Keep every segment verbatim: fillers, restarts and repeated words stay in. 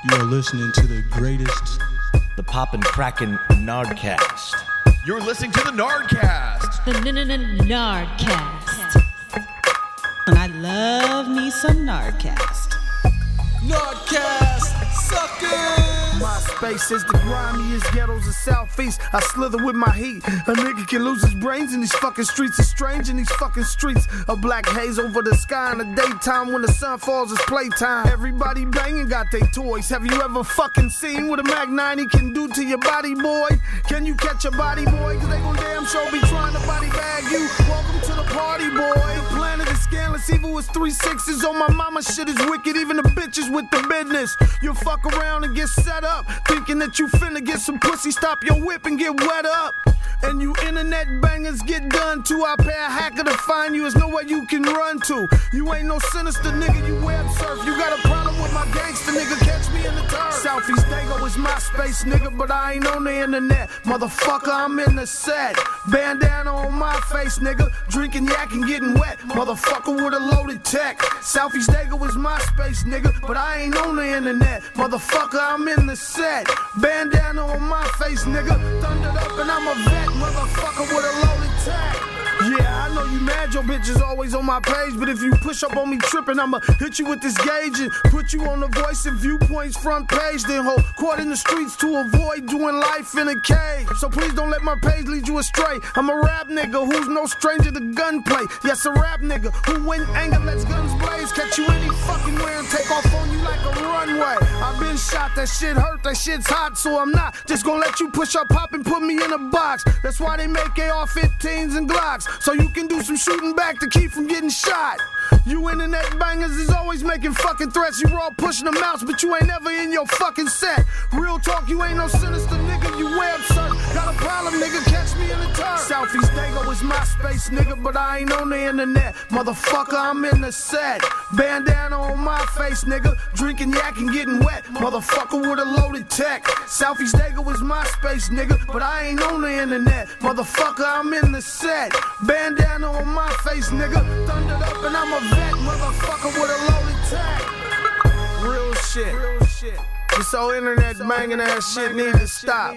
You're listening to the greatest, the poppin' crackin' Nardcast. You're listening to the Nardcast. The Nardcast. And I love me some Nardcast. Nardcast, suckers! My space is the grimiest ghettos of Southeast. I slither with my heat. A nigga can lose his brains in these fucking streets. It's strange in these fucking streets. A black haze over the sky in the daytime. When the sun falls, it's playtime. Everybody banging got they toys. Have you ever fucking seen what a Mac ninety can do to your body, boy? Can you catch a body, boy? Cause they gon' damn sure be trying to body bag you. Welcome to the party, boy. The planet is scandalous. Evil is three sixes. On my mama, shit is wicked. Even the bitches with the business. You fuck around and get set up, thinking that you finna get some pussy. Stop your whip and get wet up. And you internet bangers get done too. I pay a hacker to find you. There's nowhere you can run to. You ain't no sinister nigga, you web surf. You got a problem with my gangster nigga, catch me in the turf. Southeast Dago is my space, nigga, but I ain't on the internet. Motherfucker, I'm in the set. Bandana on my face, nigga. Drinking yak and getting wet. Motherfucker with a loaded tech. Southeast Dago is my space, nigga, but I ain't on the internet. Motherfucker, I'm in the set. Bandana on my face, nigga. Thundered up and I'm a vet. Motherfucker with a loaded tag. Yeah, I know you mad, your bitch is always on my page. But if you push up on me tripping, I'ma hit you with this gauge and put you on the Voice and Viewpoints front page. Then hold court in the streets to avoid doing life in a cage. So please don't let my page lead you astray. I'm a rap nigga who's no stranger to gunplay. Yes, a rap nigga who when anger lets guns blaze. Catch you any fucking where and take off on you like a runway. I've been shot, that shit hurt, that shit's hot. So I'm not just gonna let you push up, pop and put me in a box. That's why they make A R fifteens and Glocks. So you can do some shooting back to keep from getting shot. You internet bangers is always making fucking threats. You all pushing the mouse, but you ain't never in your fucking set. Real talk, you ain't no sinister nigga, you web surf. Got a problem, nigga, catch me in the turf. Southeast Dago is my space, nigga, but I ain't on the internet. Motherfucker, I'm in the set. Bandana on my face, nigga. Drinking yak and getting wet. Motherfucker with a loaded tech. Southeast Dago is my space, nigga, but I ain't on the internet. Motherfucker, I'm in the set. Bandana on my face, nigga. Thundered up and I'm a vet, motherfucker with a loaded tag. Real shit. Real shit. This old internet banging ass shit need to stop.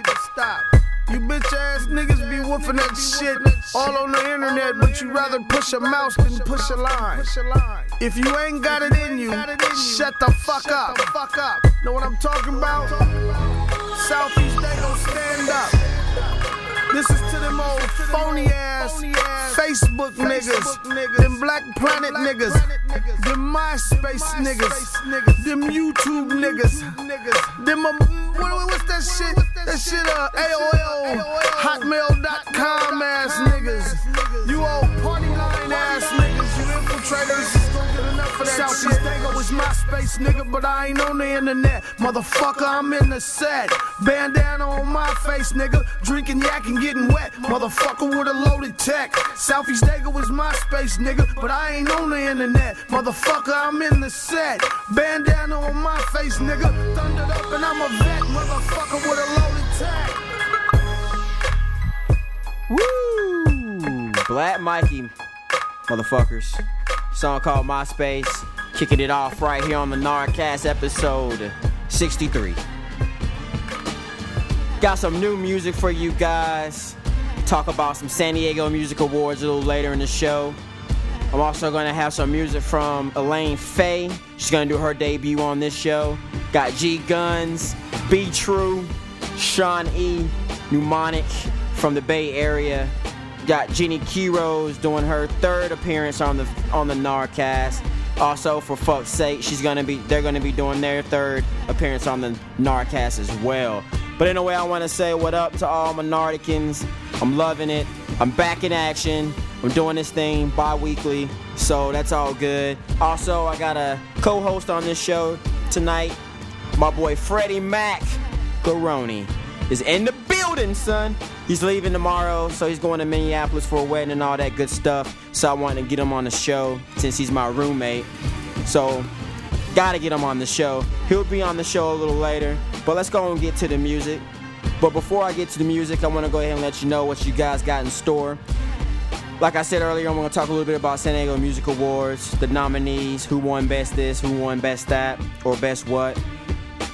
You bitch ass niggas be woofing that shit all on the internet, but you rather push a mouse than push a line. If you ain't got it in you, shut the fuck up. Know what I'm talking about? Southeast Dago, stand up. This is to them old phony ass Facebook niggas, them Black Planet niggas, them MySpace niggas, them YouTube niggas, them uh, what, what's that shit? That shit uh A O L, hotmail dot com ass niggas. You old party line ass niggas, you infiltrators. Southeast Dago is my space, nigga, but I ain't on the internet. Motherfucker, I'm in the set. Bandana on my face, nigga. Drinking yak and getting wet. Motherfucker with a loaded tech. Southeast Dago is my space, nigga, but I ain't on the internet. Motherfucker, I'm in the set. Bandana on my face, nigga. Thundered up and I'm a vet. Motherfucker with a loaded tag. Woo! Black Mikey, motherfuckers. Song called MySpace. Kicking it off right here on the Nardcast episode sixty-three. Got some new music for you guys. Talk about some San Diego Music Awards a little later in the show. I'm also going to have some music from Elaine Faye. She's going to do her debut on this show. Got G Guns, Be True, Sean E, Mnemonic from the Bay Area. Got Jeannie Quiroz doing her third appearance on the on the Nardcast. Also, for fuck's sake, she's gonna be they're gonna be doing their third appearance on the Nardcast as well. But anyway, I want to say what up to all my Nardicans. I'm loving it. I'm back in action. I'm doing this thing bi-weekly, so that's all good. Also, I got a co-host on this show tonight. My boy Freddie Mac Garoni is in the building, son. He's leaving tomorrow, so he's going to Minneapolis for a wedding and all that good stuff. So I wanted to get him on the show since he's my roommate. So, gotta get him on the show. He'll be on the show a little later. But let's go and get to the music. But before I get to the music, I want to go ahead and let you know what you guys got in store. Like I said earlier, I'm going to talk a little bit about San Diego Music Awards, the nominees, who won best this, who won best that, or best what.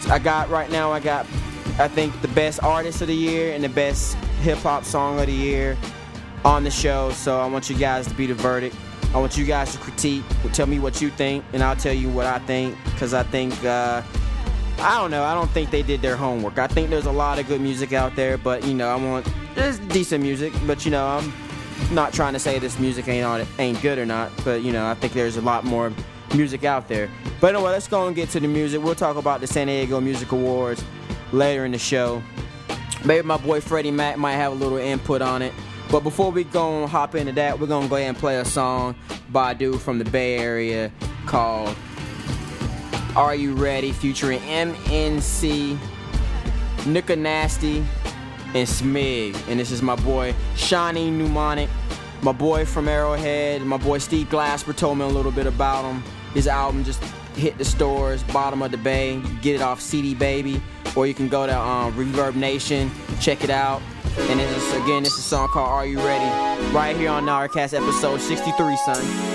I got right now. I got, I think, the best artist of the year and the best hip hop song of the year on the show. So I want you guys to be the verdict. I want you guys to critique. Tell me what you think, and I'll tell you what I think. Because I think, uh, I don't know. I don't think they did their homework. I think there's a lot of good music out there, but you know, I want there's decent music. But you know, I'm not trying to say this music ain't on it ain't good or not. But you know, I think there's a lot more music out there. But anyway, let's go and get to the music. We'll talk about the San Diego Music Awards later in the show. Maybe my boy Freddie Mac might have a little input on it. But before we go and hop into that, we're gonna go ahead and play a song by a dude from the Bay Area called Are You Ready? Featuring M N C, Nicka Nasty, and Smig. And this is my boy Sean E. Mnemonic, my boy from Arrowhead. My boy Steve Glasper told me a little bit about him. His album just hit the stores, bottom of the bay. You can get it off C D Baby, or you can go to um, Reverb Nation, check it out. And this is, again, this is a song called Are You Ready? Right here on Nardcast episode sixty-three, son.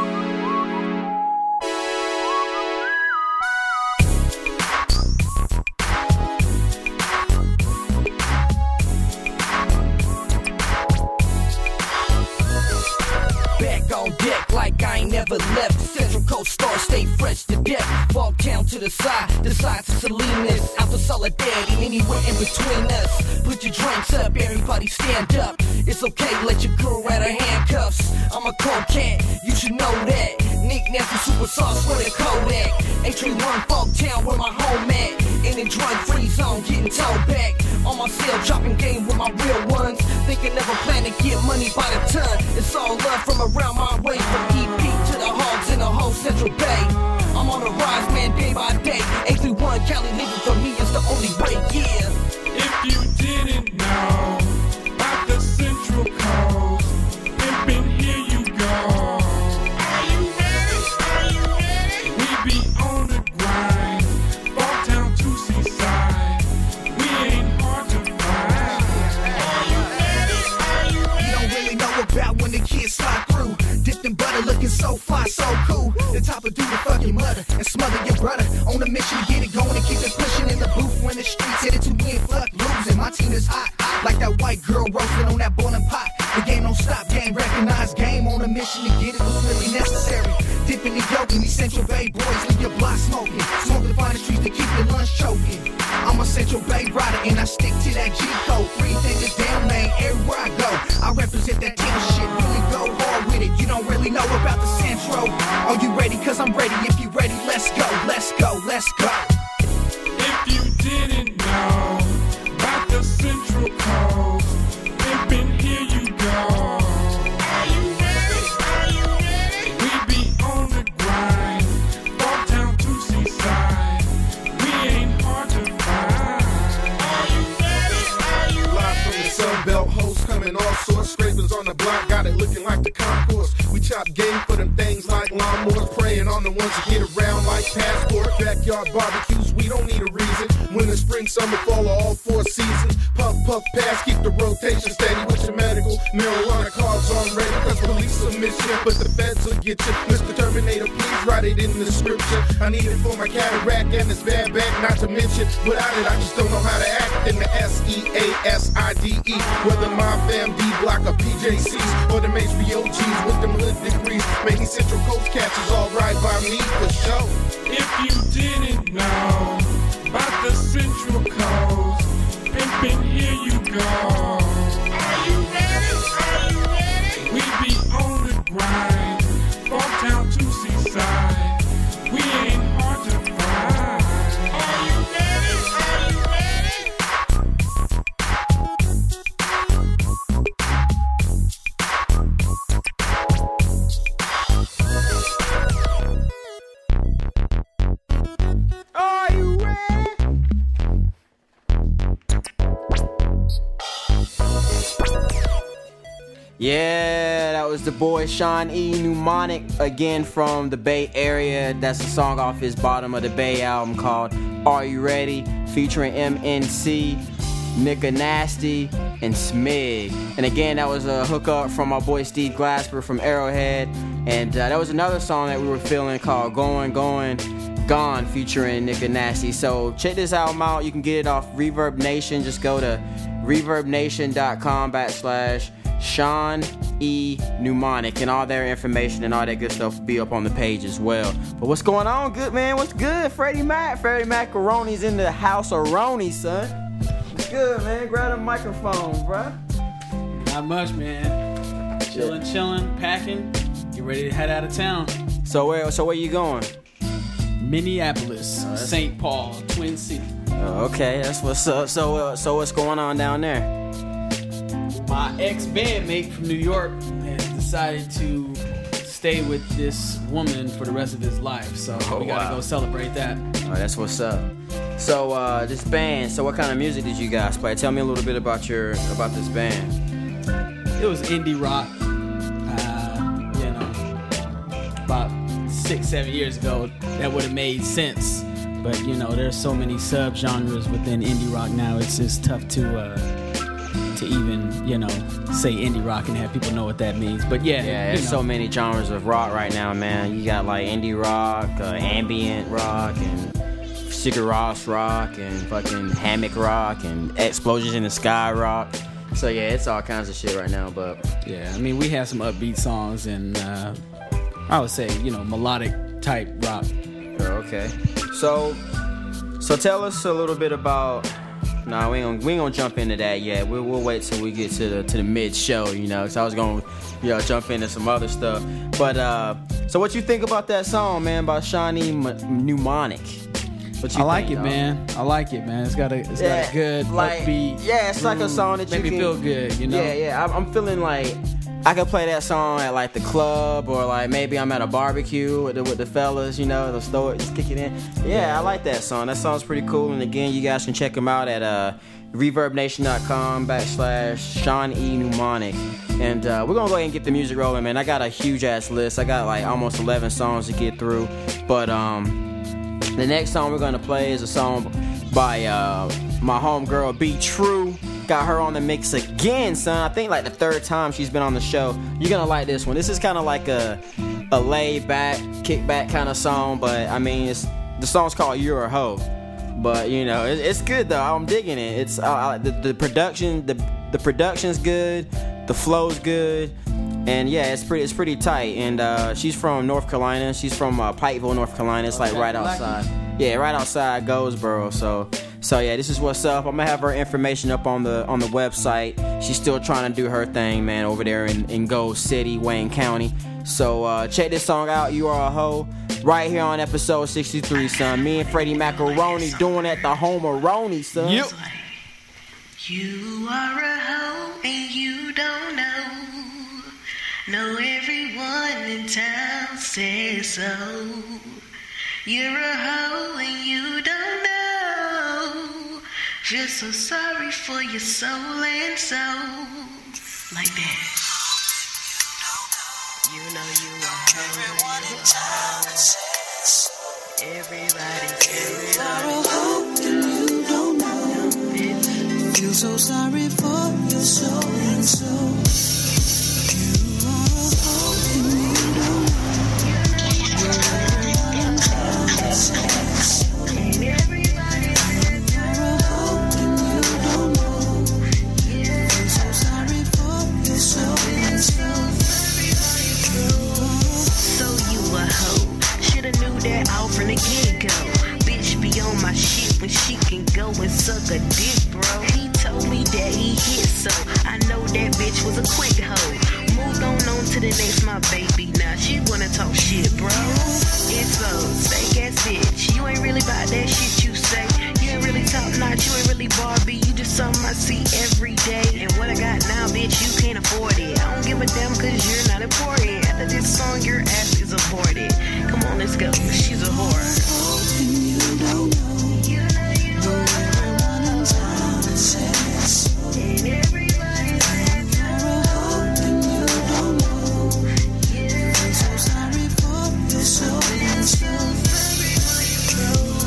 Never left Central Coast Star, stay fresh to death. Walk down to the side, the side to Salinas, out to Solidarity, anywhere in between us. Put your drinks up, everybody stand up. It's okay, let your girl out of handcuffs. I'm a cold cat, you should know that. Nick Nasty, super sauce with a Kodak. H three one Folk Town, where my home at. In the drug free zone, getting towed back. On my cell, dropping game with my real ones. Thinking of a plan to get money by the ton. It's all love from around my way, from E P to the hogs in the whole Central Bay. I'm on the rise, man, day by day. H three one Cali living for me is the only way, yeah. If you didn't know about the Central Coast, pimpin', here you go. Are you ready? Are you ready? We be on the grind, Fall Town to Seaside. We ain't hard to find. Are you ready? Are you ready? You don't really know about when the kids slide through. Dipped in butter, looking so fly, so cool. The top of do the fucking mother and smother your brother. On a mission to get it going and keep it pushing in the booth when the streets headed to win, fuck losing. My team is hot, like that white girl roasting on that boiling pot. The game don't stop, game recognized, game on a mission to get it was really necessary. Dipping the yolk in these Central Bay boys, leave your block smoking. Smoke the fine streets to keep your lunch choking. I'm a Central Bay rider and I stick to that G code. Three fingers down, man, everywhere I go. I represent that team shit, really go hard with it. You don't really know about the Centro. Are you ready? Cause I'm ready. If you ready, let's go, let's go, let's go. If you didn't know about the Central Coast, pimpin', here you go. Are you ready? Are you ready? We be on the grind, Fall Town to Seaside. We ain't hard to find. Are you ready? Are you Live from the Sunbelt, hoes coming all sorts. Scrapers on the block, got it looking like the concourse. We chop game for them things like lawnmowers, praying on the ones that get around like passport. Backyard barbecues, we don't need a reason. Winter, spring, summer, fall, all four seasons. Puff, puff, pass, keep the rotation steady with your medical. Marijuana cards on ready, cause police submission, but the feds will get you. Mister Terminator, please write it in the description. I need it for my cataract and this bad back, not to mention. Without it, I just don't know how to act in the S E A S I D E. Whether my fam D block or P J Cs or them H B O Gs with them hood degrees. Making Central Coast cats is alright by me for sure. If you didn't know about the Central Coast, pimpin', here you go. Are you ready? Are you ready? We be on the grind, Fall Town to Seaside. We ain't hard to find. Are you ready? Are you ready? Are you ready? Yeah, that was the boy Sean E. Mnemonic, again from the Bay Area. That's a song off his Bottom of the Bay album called Are You Ready? Featuring M N C, Nicka Nasty, and Smig. And again, that was a hookup from my boy Steve Glasper from Arrowhead. And uh, that was another song that we were feeling called Going, Going. Gone featuring Nigga Nasty. So check this album out. You can get it off Reverb Nation. Just go to reverbnation.com backslash Sean E. Mnemonic, and all their information and all that good stuff will be up on the page as well. But what's going on, good man? What's good? Freddie Mac. Freddie Macaroni's in the house of Roni, son. What's good, man? Grab the microphone, bruh. Not much, man. Chilling, chilling, packing. Get ready to head out of town. So where? So where you going? Minneapolis, oh, Saint Paul, Twin City. Oh, okay, that's what's up. So, uh, so what's going on down there? My ex-bandmate from New York has decided to stay with this woman for the rest of his life. So oh, we gotta wow. go celebrate that. Oh, that's what's up. So uh, this band. So what kind of music did you guys play? Tell me a little bit about your about this band. It was indie rock. Uh, you know, about six, seven years ago, that would have made sense. But you know, there's so many subgenres within indie rock now. It's just tough to uh, to even you know say indie rock and have people know what that means. But yeah, yeah, there's know. so many genres of rock right now, man. You got like indie rock, uh, ambient rock, and Sigur Rós rock, and fucking hammock rock, and explosions in the sky rock. So yeah, it's all kinds of shit right now. But yeah, I mean, we have some upbeat songs and uh, I would say you know melodic type rock. Okay, so so tell us a little bit about. No, nah, we ain't gonna, we ain't gonna jump into that yet. We'll, we'll wait till we get to the to the mid show, you know. Cause I was gonna, you know, jump into some other stuff. But uh, so what you think about that song, man, by Sean E. Mnemonic? What you I like think, it, dog? man. I like it, man. It's got a it's yeah, got a good like, upbeat. Yeah, it's like a song that make you me can, feel good, you know. Yeah, yeah. I'm, I'm feeling like. I could play that song at like the club, or like maybe I'm at a barbecue with the, with the fellas, you know, the store, just kick it in. Yeah, I like that song. That song's pretty cool. And again, you guys can check them out at uh, reverbnation.com backslash Sean E. Mnemonic. And uh, we're gonna go ahead and get the music rolling, man. I got a huge ass list. I got like almost eleven songs to get through. But um, the next song we're gonna play is a song by uh, my homegirl Be True. Got her on the mix again, son. I think like the third time she's been on the show. You're gonna like this one. This is kind of like a a laid back, kick back kind of song, but I mean, it's the song's called "You're a Hoe." But you know, it, it's good though. I'm digging it. It's uh, the the production, the the production's good, the flow's good, and yeah, it's pretty it's pretty tight. And uh, she's from North Carolina. She's from uh, Pikeville, North Carolina. It's like right outside. Yeah, right outside Goldsboro. So. So yeah, this is what's up. I'm gonna have her information up on the on the website. She's still trying to do her thing, man, over there in, in Gold City, Wayne County. So uh, check this song out, You Are a Hoe, right here on episode sixty-three, son. Me and Freddie Macaroni doing at the home of Roni, son. Yep. You are a hoe and you don't know. No, everyone in town says so. You're a hoe and you don't know. Feel so sorry for your soul and soul. Like that. You know you are everyone in town says. Everybody says you are a hoe and you don't know. Feel so sorry for your soul and soul. You are a hoe and you don't know. You're everyone in town says. Everybody says you're a hoe and you don't know. Feel so sorry for your soul and soul. So you a hoe. Shoulda knew that out from the get-go. Bitch be on my shit when she can go and suck a dick, bro. He told me that he hit, so I know that bitch was a quick hoe. Moved on on to the next, my baby. Now she wanna talk shit, bro. It's a fake ass bitch. You ain't really about that shit you say. You ain't really top notch, you ain't really Barbie. You just something I see every day. And what I got now, bitch, you can't afford it. I don't give a damn cause you're not important. After this song, your ass is aborted. Come on, let's go. She's a whore. You don't know. You know you are everyone in town says. And everybody says you're a hoe and you don't know. I'm so sorry for your soul and soul.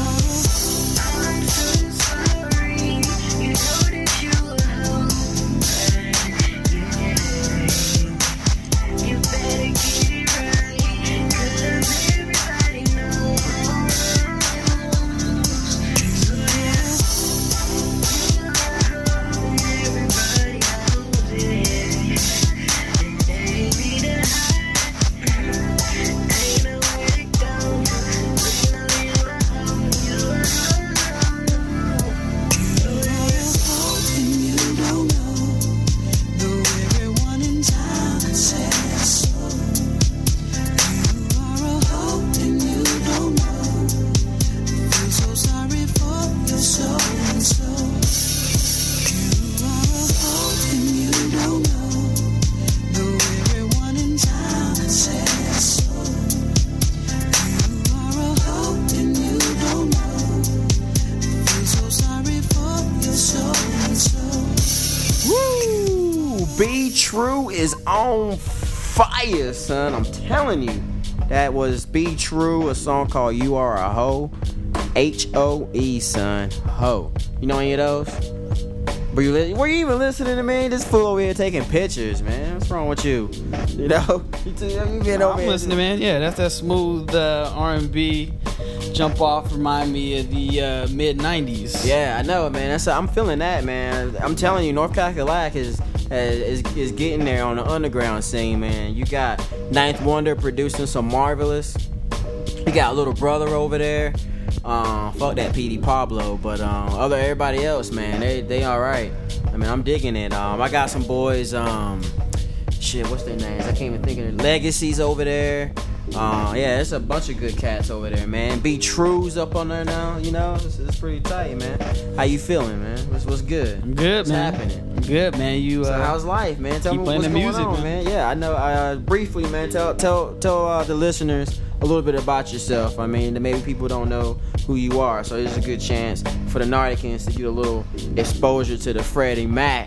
Be True is on fire, son. I'm telling you. That was Be True, a song called You Are a Hoe. H O E, son. Ho. You know any of those? Were you, li- were you even listening to me? This fool over here taking pictures, man. What's wrong with you? You know? You, t- you been over I'm here. listening, man. Yeah, that's that smooth uh, R and B jump off. Remind me of the uh, mid nineties. Yeah, I know, man. That's I'm feeling that, man. I'm telling you, North Cackalack is, is is getting there on the underground scene, man. You got Ninth Wonder producing some marvelous. You got Little Brother over there. Um, fuck that P D Pablo, but um, other everybody else, man, they they all right. I mean, I'm digging it. Um, I got some boys. Um, shit, what's their names? I can't even think of their Legacies over there. Uh, yeah, there's a bunch of good cats over there, man. Be True's up on there now. You know, it's, it's pretty tight, man. How you feeling, man? What's what's good? I'm good, what's man. happening? I'm good, man. You. Uh, so how's life, man? Tell keep me playing what's the going music, on, man. man. Yeah, I know. Uh, briefly, man. Tell tell tell uh, the listeners a little bit about yourself. I mean, maybe people don't know who you are, so it's a good chance for the Nardigans to get a little exposure to the Freddie Mac.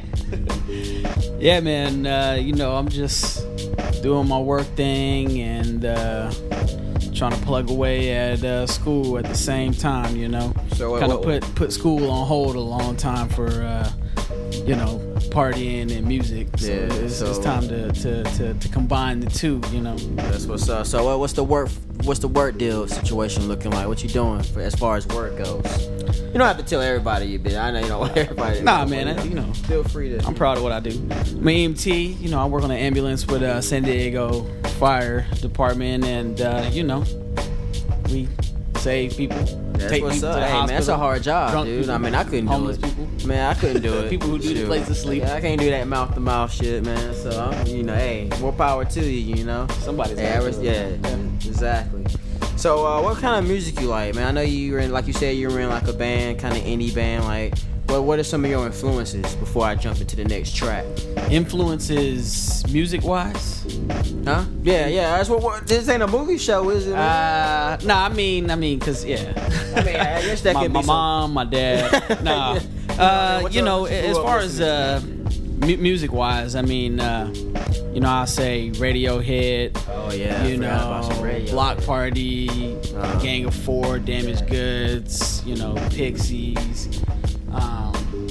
Yeah, man. Uh, you know, I'm just doing my work thing and uh, trying to plug away at uh, school at the same time. You know, so kind of put put school on hold a long time for uh, you know, partying and music. So, yeah, it's, so it's time to, to, to, to combine the two. You know, that's what's up. So uh, what's the work? What's the work deal situation looking like? What you doing for, as far as work goes? You don't have to tell everybody you been. I know you don't want everybody. Nah, know, man. You know, I, you know, feel free to. I'm proud of what I do. I'm an E M T. You know, I work on an ambulance with uh, San Diego Fire Department, and uh, you know, we save people. That's take what's people up. to the Hey, hospital, man, that's a hard job, drunk dude. people, I mean, I couldn't do homeless it. people. Man, I couldn't do it. People who do the Shoot. place to sleep. Yeah, I can't do that mouth to mouth shit, man. So I'm, you know, hey, more power to you. You know, somebody's hey, gotta do yeah, it, yeah, exactly. So, uh, what kind of music you like, man? I know you were in, like you said, you were in like a band, kind of indie band. Like, what what are some of your influences before I jump into the next track? Influences, music wise? Huh? Yeah, yeah. That's what, what. This ain't a movie show, is it? Man? Uh, nah. I mean, I mean, cause yeah. I mean, I guess that my, could be my some... mom, my dad. Nah. yeah. Uh, What's you up, know, what you as grew up far as uh, mu- music wise, I mean, uh, you know, I say Radiohead. Oh yeah. You know, Block Party, uh, Gang of Four, Damaged Goods. You know, Pixies. Um,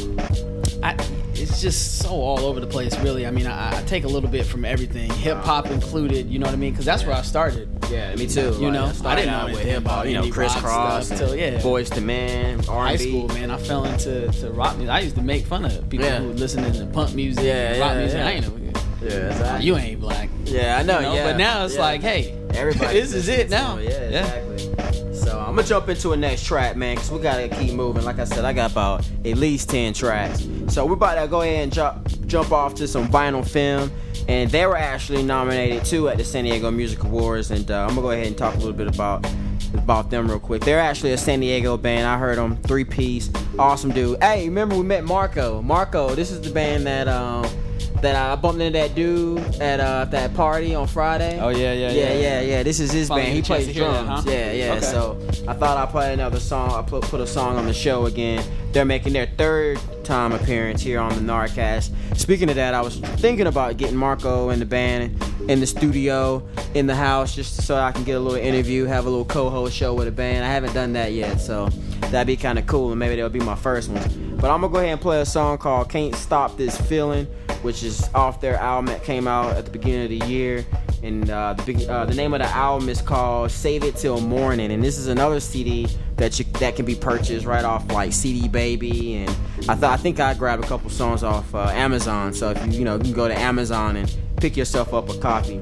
I, it's just so all over the place, really. I mean, I, I take a little bit from everything, hip hop included. You know what I mean? Because that's where I started. Yeah, me too. You like, know, I, I didn't know with anything hip hop. about You know, indie Criss rock Cross, stuff till, yeah. Boys to Men, R and B. High school, man, I fell into to rock music. I used to make fun of people Yeah. who listening to punk music, Yeah, and rock yeah, music. yeah. I ain't know. Yeah, exactly. You ain't black. Yeah, I know. You know? Yeah, But now it's yeah. like, hey, everybody. this is it now. Yeah, exactly. So I'm gonna jump into a next track, man, cause we gotta keep moving. Like I said, I got about at least ten tracks. So we're about to go ahead and jump jump off to some Vinyl Film, and they were actually nominated too at the San Diego Music Awards. And uh, I'm gonna go ahead and talk a little bit about about them real quick. They're actually a San Diego band. I heard them, three piece, awesome dude. Hey, remember we met Marco? Marco, this is the band that um. that I bumped into that dude at uh, that party on Friday. Oh yeah, yeah, yeah, yeah. yeah, yeah. This is his Finally band. He get a chance plays to hear that, drums. huh? Yeah, yeah. Okay. So I thought I'd play another song. I put put a song on the show again. They're making their third time appearance here on the Nardcast. Speaking of that, I was thinking about getting Marco and the band in the studio, in the house, just so I can get a little interview, have a little co-host show with the band. I haven't done that yet, so that'd be kind of cool, and maybe that'll be my first one. But I'm gonna go ahead and play a song called "Can't Stop This Feeling," which is off their album that came out at the beginning of the year. And uh, the big, uh, the name of the album is called "Save It Till Morning." And this is another C D that you, that can be purchased right off like C D Baby. And I thought I think I grabbed a couple songs off uh, Amazon. So if you you know you can go to Amazon and pick yourself up a copy.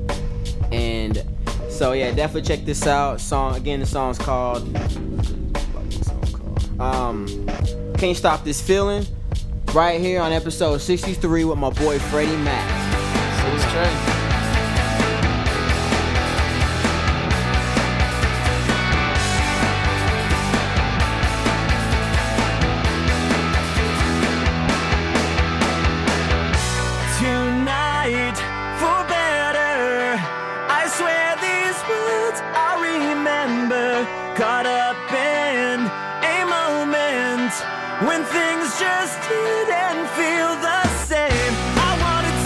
And so yeah, definitely check this out. Song again, the song's called um, "Can't Stop This Feeling." Right here on episode sixty-three with my boy Freddie Mac. So it's true. Tonight, for better, I swear these words I remember. Caught up in a moment when things just didn't feel the same. I wanted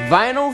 Vinyl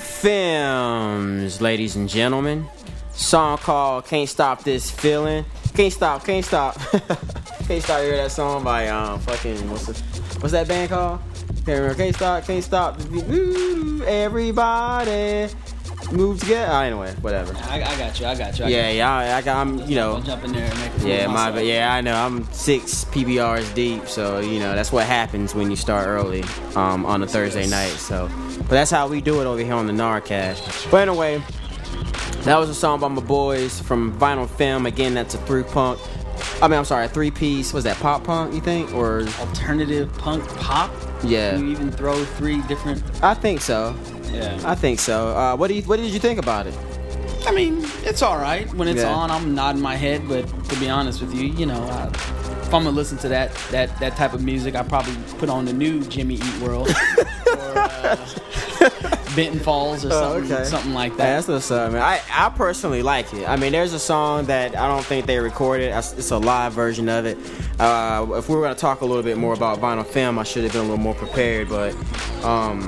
Films, ladies and gentlemen. Song called Can't Stop This Feeling. Can't stop, can't stop. Can't stop. You hear that song by um fucking what's the, what's that band called? Can't remember. Can't stop, can't stop. Woo, everybody move together. Oh, anyway, whatever. I, I got you. I got you. I yeah, got you. yeah. I, I got. I'm. You know. I'll jump in there and make a fool Yeah, of my. myself. Yeah, I know. I'm six P B Rs deep, so you know that's what happens when you start early um, on a Thursday night. So, but that's how we do it over here on the Nardcast. But anyway, that was a song by my boys from Vinyl Film. Again, that's a three punk. I mean, I'm sorry, a three piece. Was that pop punk? You think or alternative punk pop? Yeah. You even throw three different. I think so. Yeah. I think so. Uh, what do you? What did you think about it? I mean, it's all right when it's Yeah. on. I'm nodding my head, but to be honest with you, you know, I, if I'm gonna listen to that that that type of music, I probably put on the new Jimmy Eat World or uh, Benton Falls or something, Oh, okay. something like Yeah, that. that's what's up, man. I, I personally like it. I mean, there's a song that I don't think they recorded. It's a live version of it. Uh, if we were going to talk a little bit more about Vinyl Film, I should have been a little more prepared. But um,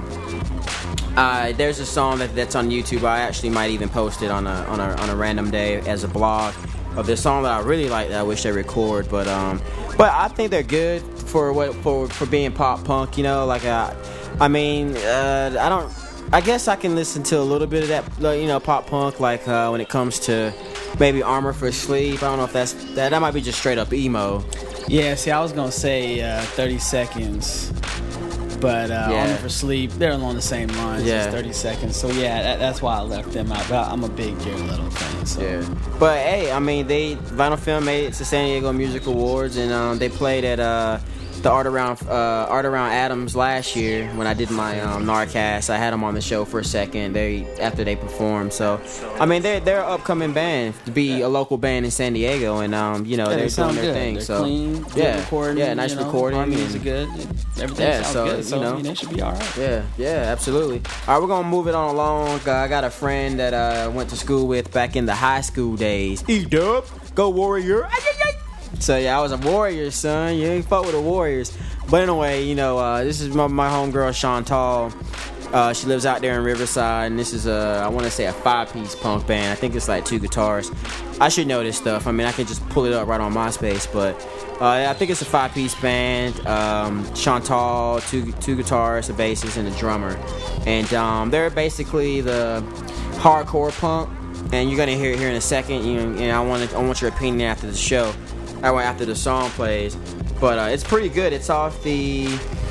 uh, there's a song that, that's on YouTube. I actually might even post it on a on a on a random day as a blog of this song that I really like that I wish they record. But um, but I think they're good for what for for being pop punk. You know, like I, I mean, uh, I don't. I guess I can listen to a little bit of that, like, you know, pop punk, like uh, when it comes to maybe Armor for Sleep. I don't know if that's that. That might be just straight up emo. Yeah, see, I was gonna say uh, thirty seconds, but uh, Yeah. Armor for Sleep, they're along the same lines Yeah. as thirty seconds. So yeah, that, that's why I left them out. But I'm a big Jared Leto fan. So. Yeah. But hey, I mean, they Vinyl Film made it to San Diego Music Awards, and um, they played at uh, the Art Around uh, Art Around Adams last year when I did my um, Nardcast. I had them on the show for a second. They after they performed. So I mean, they're they're an upcoming band to be a local band in San Diego, and um, you know Yeah, they're they sound doing their good. thing. They're so clean, good yeah, recording, yeah, nice you know, recording. harmonies and- are good. Everything Yeah, sounds so good. So you know, I mean, they should be all right. Yeah, yeah, absolutely. All right, we're gonna move it on along. Uh, I got a friend that I uh, went to school with back in the high school days. E-Dub, go Warrior. So yeah, I was a Warrior, son. You ain't fuck with the Warriors. But anyway, you know, uh, this is my, my homegirl Chantal. Uh, she lives out there in Riverside, and this is a, I want to say a five-piece punk band. I think it's like two guitars. I should know this stuff. I mean, I can just pull it up right on MySpace, but uh, I think it's a five-piece band. Um, Chantal, two two guitarists, a bassist, and a drummer, and um, they're basically the hardcore punk. And you're gonna hear it here in a second. You know, and I want I want your opinion after the show. I want after the song plays, but uh, it's pretty good. It's off the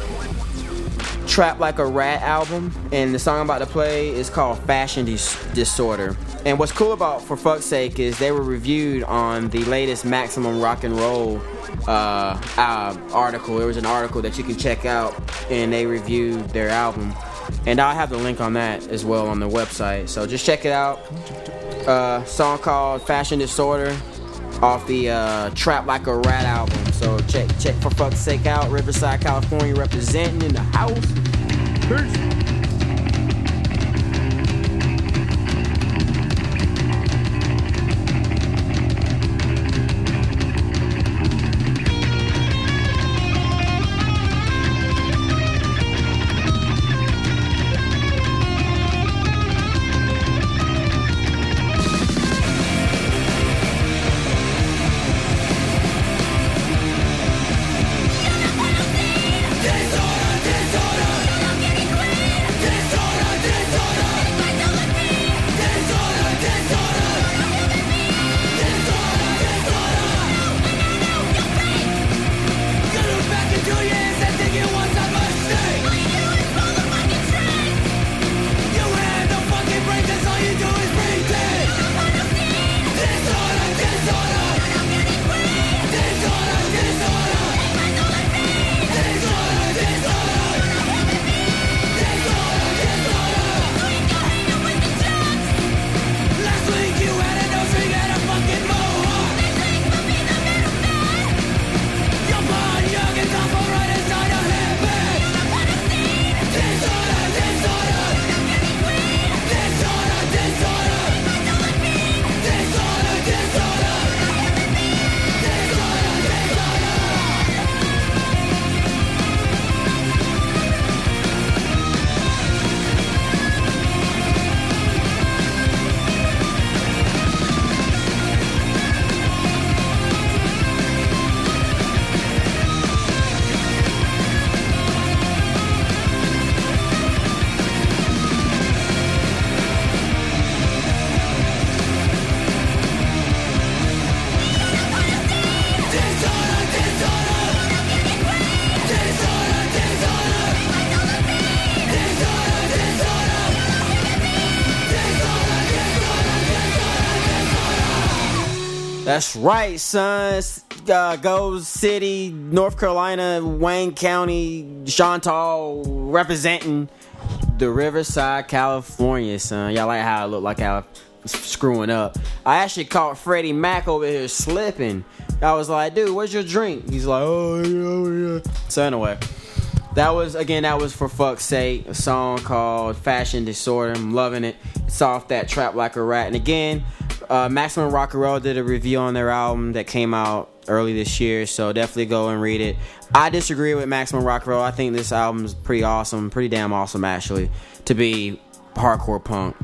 Trap Like a Rat album, and the song I'm about to play is called Fashion Dis- Disorder. And what's cool about For Fuck's Sake is they were reviewed on the latest Maximum Rock and Roll uh, uh, article. There was an article that you can check out, and they reviewed their album. And I'll have the link on that as well on the website. So just check it out. Uh, song called Fashion Disorder off the uh, Trap Like a Rat album. So check check For Fuck's Sake out. Riverside, California, representing in the house. Peace. Disorder, disorder, don't get it clean. That's right, son. Uh, Goes City, North Carolina, Wayne County, Chantal representing the Riverside, California, son. Y'all like how I look like I was screwing up. I actually caught Freddie Mac over here slipping. I was like, dude, where's your drink? He's like, oh, yeah, oh, yeah. So anyway, that was, again, that was For Fuck's Sake, a song called Fashion Disorder. I'm loving it. It's off that Trap Like a Rat. And again, uh, Maximum Rock and Roll did a review on their album that came out early this year, so definitely go and read it. I disagree with Maximum Rock and Roll. I think this album's pretty awesome, pretty damn awesome, actually, to be hardcore punk.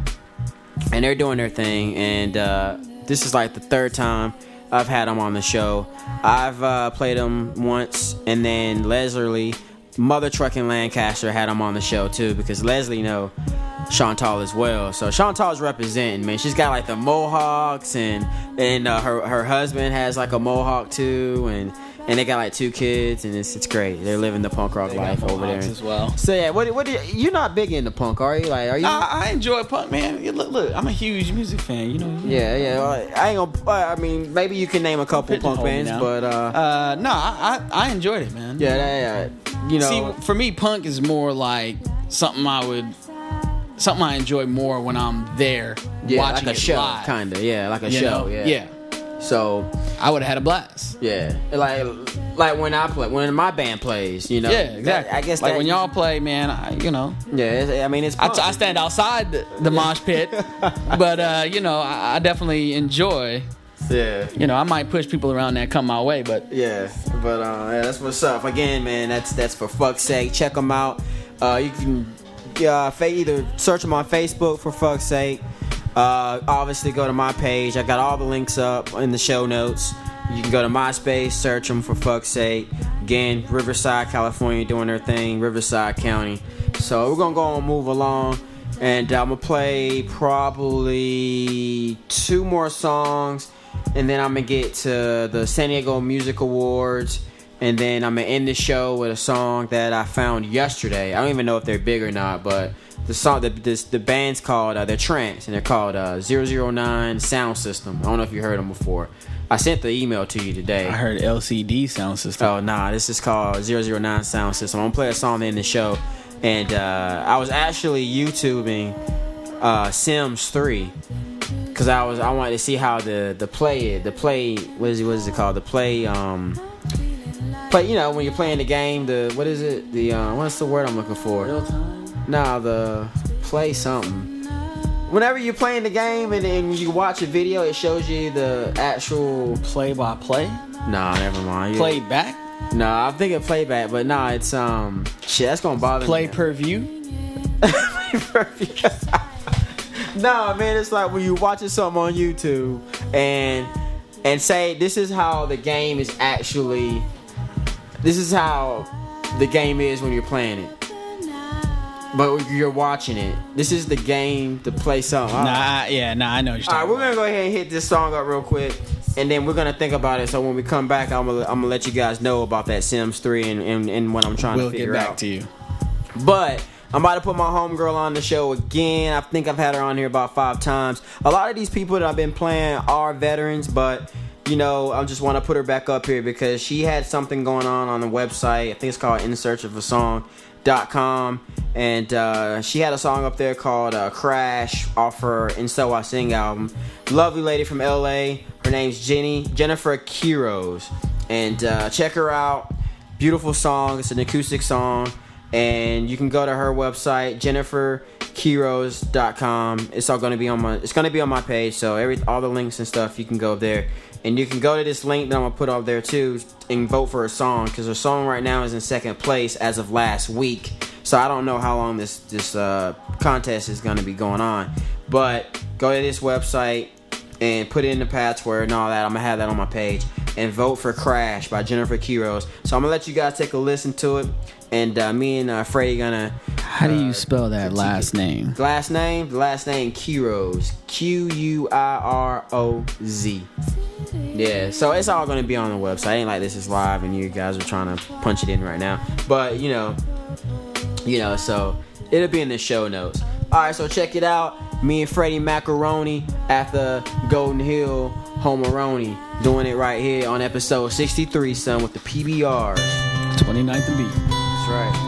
And they're doing their thing, and uh, this is like the third time I've had them on the show. I've uh, played them once, and then Leslie, Mother Trucking Lancaster, had them on the show too, because Leslie know Chantal as well. So Chantal's representing, man. She's got like the mohawks, and and uh, her her husband has like a mohawk too, and and they got like two kids, and it's it's great. They're living the punk rock they life over there as well. So yeah, what what do you, you're not big into punk, are you? Like, are you? Nah, I enjoy punk, man. Look, look, I'm a huge music fan. You know. Yeah, yeah. Well, I ain't gonna. I mean, maybe you can name a couple punk bands, but uh, uh, no, I, I I enjoyed it, man. Yeah, yeah, yeah. You know, see, for me, punk is more like something I would. Something I enjoy more when I'm there yeah, watching like a it show, live. Kinda, yeah, like a you show, know? yeah. Yeah. So I would have had a blast. Yeah, like like when I play, when my band plays, you know. Yeah, exactly. That, I guess like that, when y'all play, man. I, you know. Yeah, it's, I mean it's. I, I stand outside the, the mosh pit, but uh, you know, I, I definitely enjoy. Yeah. You know, I might push people around that come my way, but yeah, but uh, yeah, that's what's up. Again, man, that's that's For Fuck's Sake. Check them out. Uh, you can. Uh, either search them on Facebook, For Fuck's Sake. Uh, obviously, go to my page. I got all the links up in the show notes. You can go to MySpace, search them, For Fuck's Sake. Again, Riverside, California, doing their thing. Riverside County. So we're gonna go and move along, and I'm gonna play probably two more songs, and then I'm gonna get to the San Diego Music Awards. And then I'm going to end the show with a song that I found yesterday. I don't even know if they're big or not, but the song, the, this, the band's called, uh, they're trance, and they're called uh, zero zero nine Sound System. I don't know if you heard them before. I sent the email to you today. I heard L C D Sound System. Oh, nah, this is called zero zero nine Sound System. I'm going to play a song in the show. And uh, I was actually YouTubing uh, Sims three. Because I was I wanted to see how the, the play, the play, what is it, what is it called? The play, um... But you know, when you're playing the game, the what is it? The uh, what's the word I'm looking for? Real time? Nah, the play something. Whenever you're playing the game and then you watch a video, it shows you the actual play by play. Nah, never mind. Play back? Nah, I'm thinking playback, but nah, it's um shit. That's gonna bother play me. Play per view. Play per view. Nah, man, it's like when you're watching something on YouTube and and say this is how the game is actually. This is how the game is when you're playing it. But you're watching it. This is the game to play something. Nah, I, yeah, nah, I know what you're All right, talking we're going to go ahead and hit this song up real quick. And then we're going to think about it. So when we come back, I'm going I'm to let you guys know about that Sims three and, and, and what I'm trying we'll to figure out. We'll get back to you. But I'm about to put my homegirl on the show again. I think I've had her on here about five times. A lot of these people that I've been playing are veterans, but... You know, I just want to put her back up here because she had something going on on the website. I think it's called in search of a song dot com. And uh, she had a song up there called uh, Crash off her And So I Sing album. Lovely lady from L A. Her name's Jenny, Jennifer Quiroz. And uh, check her out. Beautiful song. It's an acoustic song. And you can go to her website, Jennifer Quiroz dot com. It's all going to be on my it's going to be on my page. So every all the links and stuff, you can go there. And you can go to this link that I'm going to put up there too and vote for a song. Because her song right now is in second place as of last week. So I don't know how long this, this uh, contest is going to be going on. But go to this website and put it in the password and all that. I'm going to have that on my page. And vote for Crash by Jennifer Quiroz. So I'm going to let you guys take a listen to it. And uh, me and uh, Freddie gonna. How do you uh, spell that last name? Last name, the last name Quiroz, Q U I R O Z. Yeah, so it's all gonna be on the website. It ain't like this is live and you guys are trying to punch it in right now. But you know, you know, so it'll be in the show notes. All right, so check it out. Me and Freddie Macaroni at the Golden Hill Homeroni, doing it right here on episode sixty-three, son, with the P B Rs. twenty-ninth and B. That's right.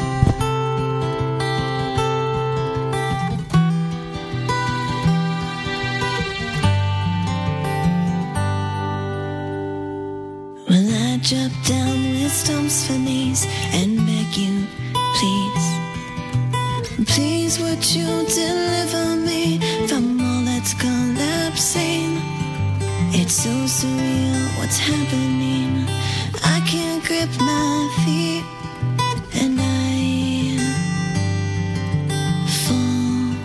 Well, I drop down with stumps for knees and beg you, please, please would you deliver me from all that's collapsing? It's so surreal what's happening. I can't grip my feet and I fall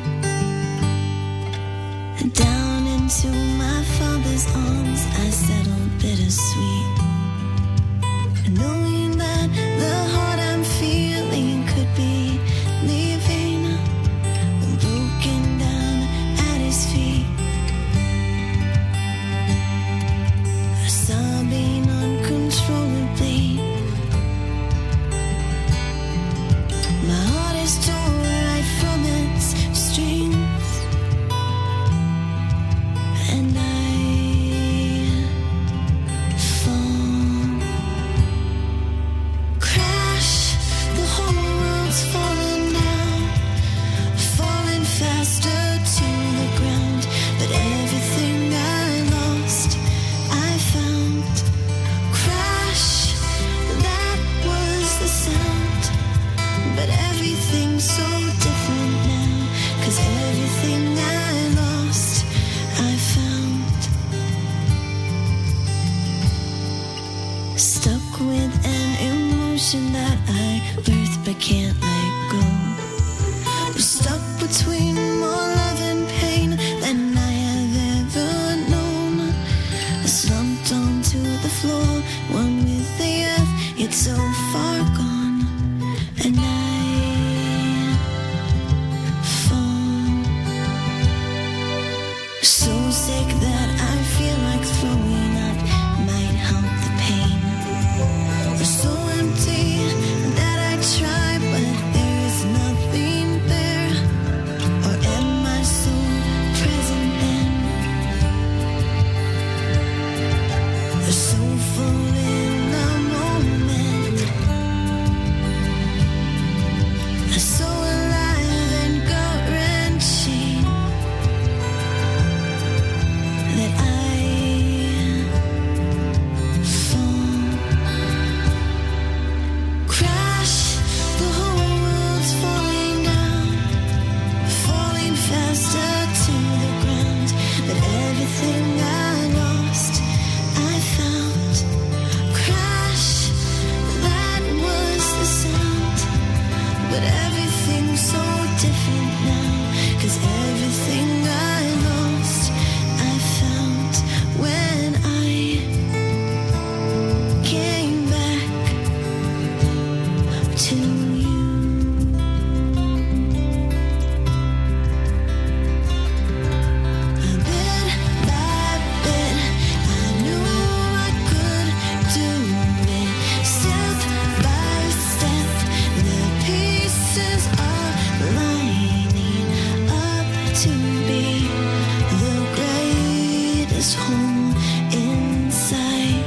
down into my father's arms. I settle bittersweet, knowing that the heart I'm feeling could be leaving, broken down at his feet, sobbing uncontrollably. My heart is torn right from its strings, and I fall. Crash, the whole world's falling down, falling faster to the ground. But everything I lost, I found. Crash, that was the sound. But everything's so different now, 'cause everything I lost, I found. Stuck with an emotion that I birthed but can't let go. Stuck between more love and pain than I have ever known. Slumped onto the floor, one with the earth, yet so far gone. And I fall, so sick that I feel like throwing up might help the pain. So empty that I try, but there is nothing there. Or am I so present then? So full in the moment, so alive and gut-wrenching that I fall. Crash, the whole world's falling down, falling faster to the ground. But everything I lost, I found. Crash, that was the sound. But everything's so different now, 'cause everything I lost, I found when I came back to you. Bit by bit, I knew I could do it. Step by step, the pieces are lining up to be the greatest home inside.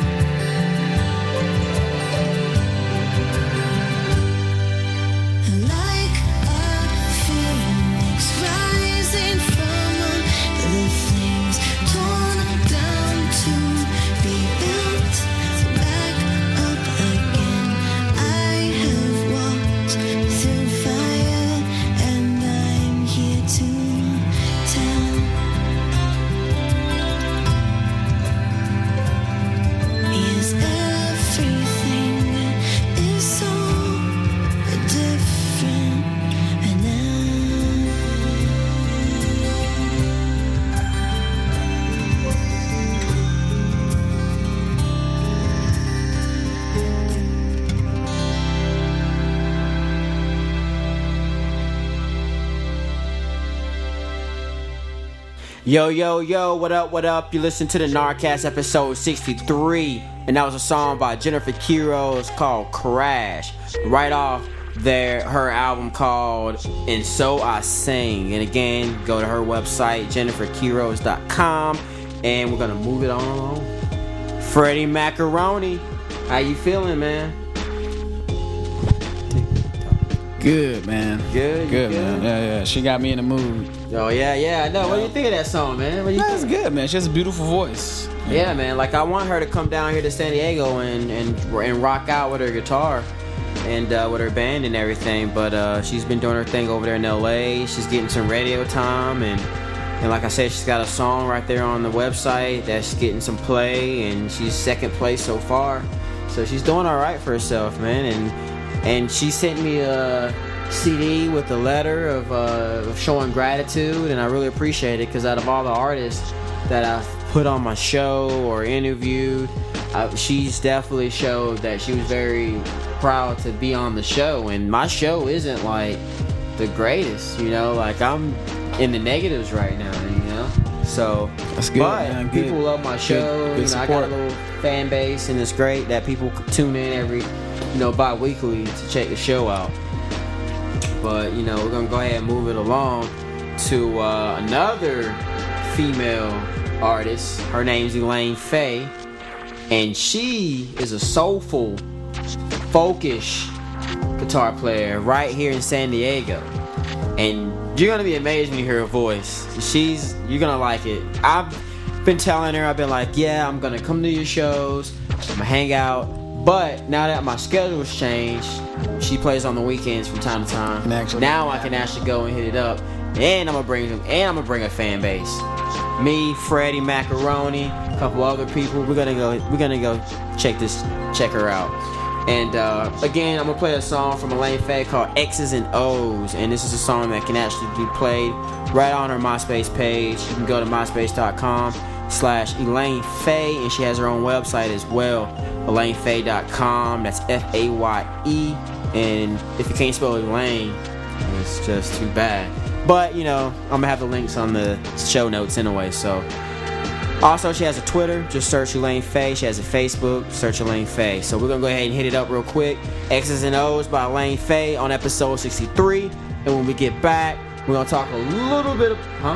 Like a phoenix rising from the flames, torn down to be built back up again. I have walked through fire, and I'm here to tell. Yes, everything is so different now. Yo, yo, yo, what up, what up? You listen to the Nardcast episode sixty-three, and that was a song by Jennifer Quiros called Crash. Right off there, her album called And So I Sing. And again, go to her website, jennifer quiros dot com. and we're gonna move it on along. Freddie Macaroni, how you feeling, man? Good, man. Good, good, good, man. Yeah, yeah. She got me in the mood. Oh yeah, yeah. I know. What do you think of that song, man? What do you That's think? good, man. She has a beautiful voice. Yeah. yeah, man. Like I want her to come down here to San Diego and and and rock out with her guitar and uh, with her band and everything. But uh, she's been doing her thing over there in L A. She's getting some radio time and. And like I said, she's got a song right there on the website that's getting some play, and she's second place so far. So she's doing all right for herself, man. And and she sent me a C D with a letter of, uh, of showing gratitude, and I really appreciate it because out of all the artists that I've put on my show or interviewed, I, she's definitely showed that she was very proud to be on the show. And my show isn't like the greatest, you know, like I'm in the negatives right now, you know. So that's good. But man, good. people love my show. Good, good you know, I got a little fan base, and it's great that people tune in every, you know, bi-weekly to check the show out. But you know, we're gonna go ahead and move it along to uh, another female artist. Her name's Elaine Faye, and she is a soulful, folkish guitar player right here in San Diego. And you're gonna be amazed when you hear her voice. She's, you're gonna like it. I've been telling her, I've been like, yeah, I'm gonna come to your shows, I'm gonna hang out. But now that my schedule's changed, she plays on the weekends from time to time. Actually, now I can actually go and hit it up, and I'm gonna bring them, and I'm gonna bring a fan base. Me, Freddie Macaroni, a couple other people. We're gonna go. We're gonna go check this, check her out. And uh, again, I'm gonna play a song from Elaine Faye called X's and O's, and this is a song that can actually be played right on her MySpace page. You can go to myspace dot com slash Elaine Faye, and she has her own website as well, elaine faye dot com. That's F A Y E. And if you can't spell Elaine, it's just too bad. But you know, I'm gonna have the links on the show notes anyway. So. Also, she has a Twitter, just search Elaine Faye. She has a Facebook, search Elaine Faye. So we're going to go ahead and hit it up real quick. X's and O's by Elaine Faye on episode sixty-three. And when we get back, we're going to talk a little bit of... Huh?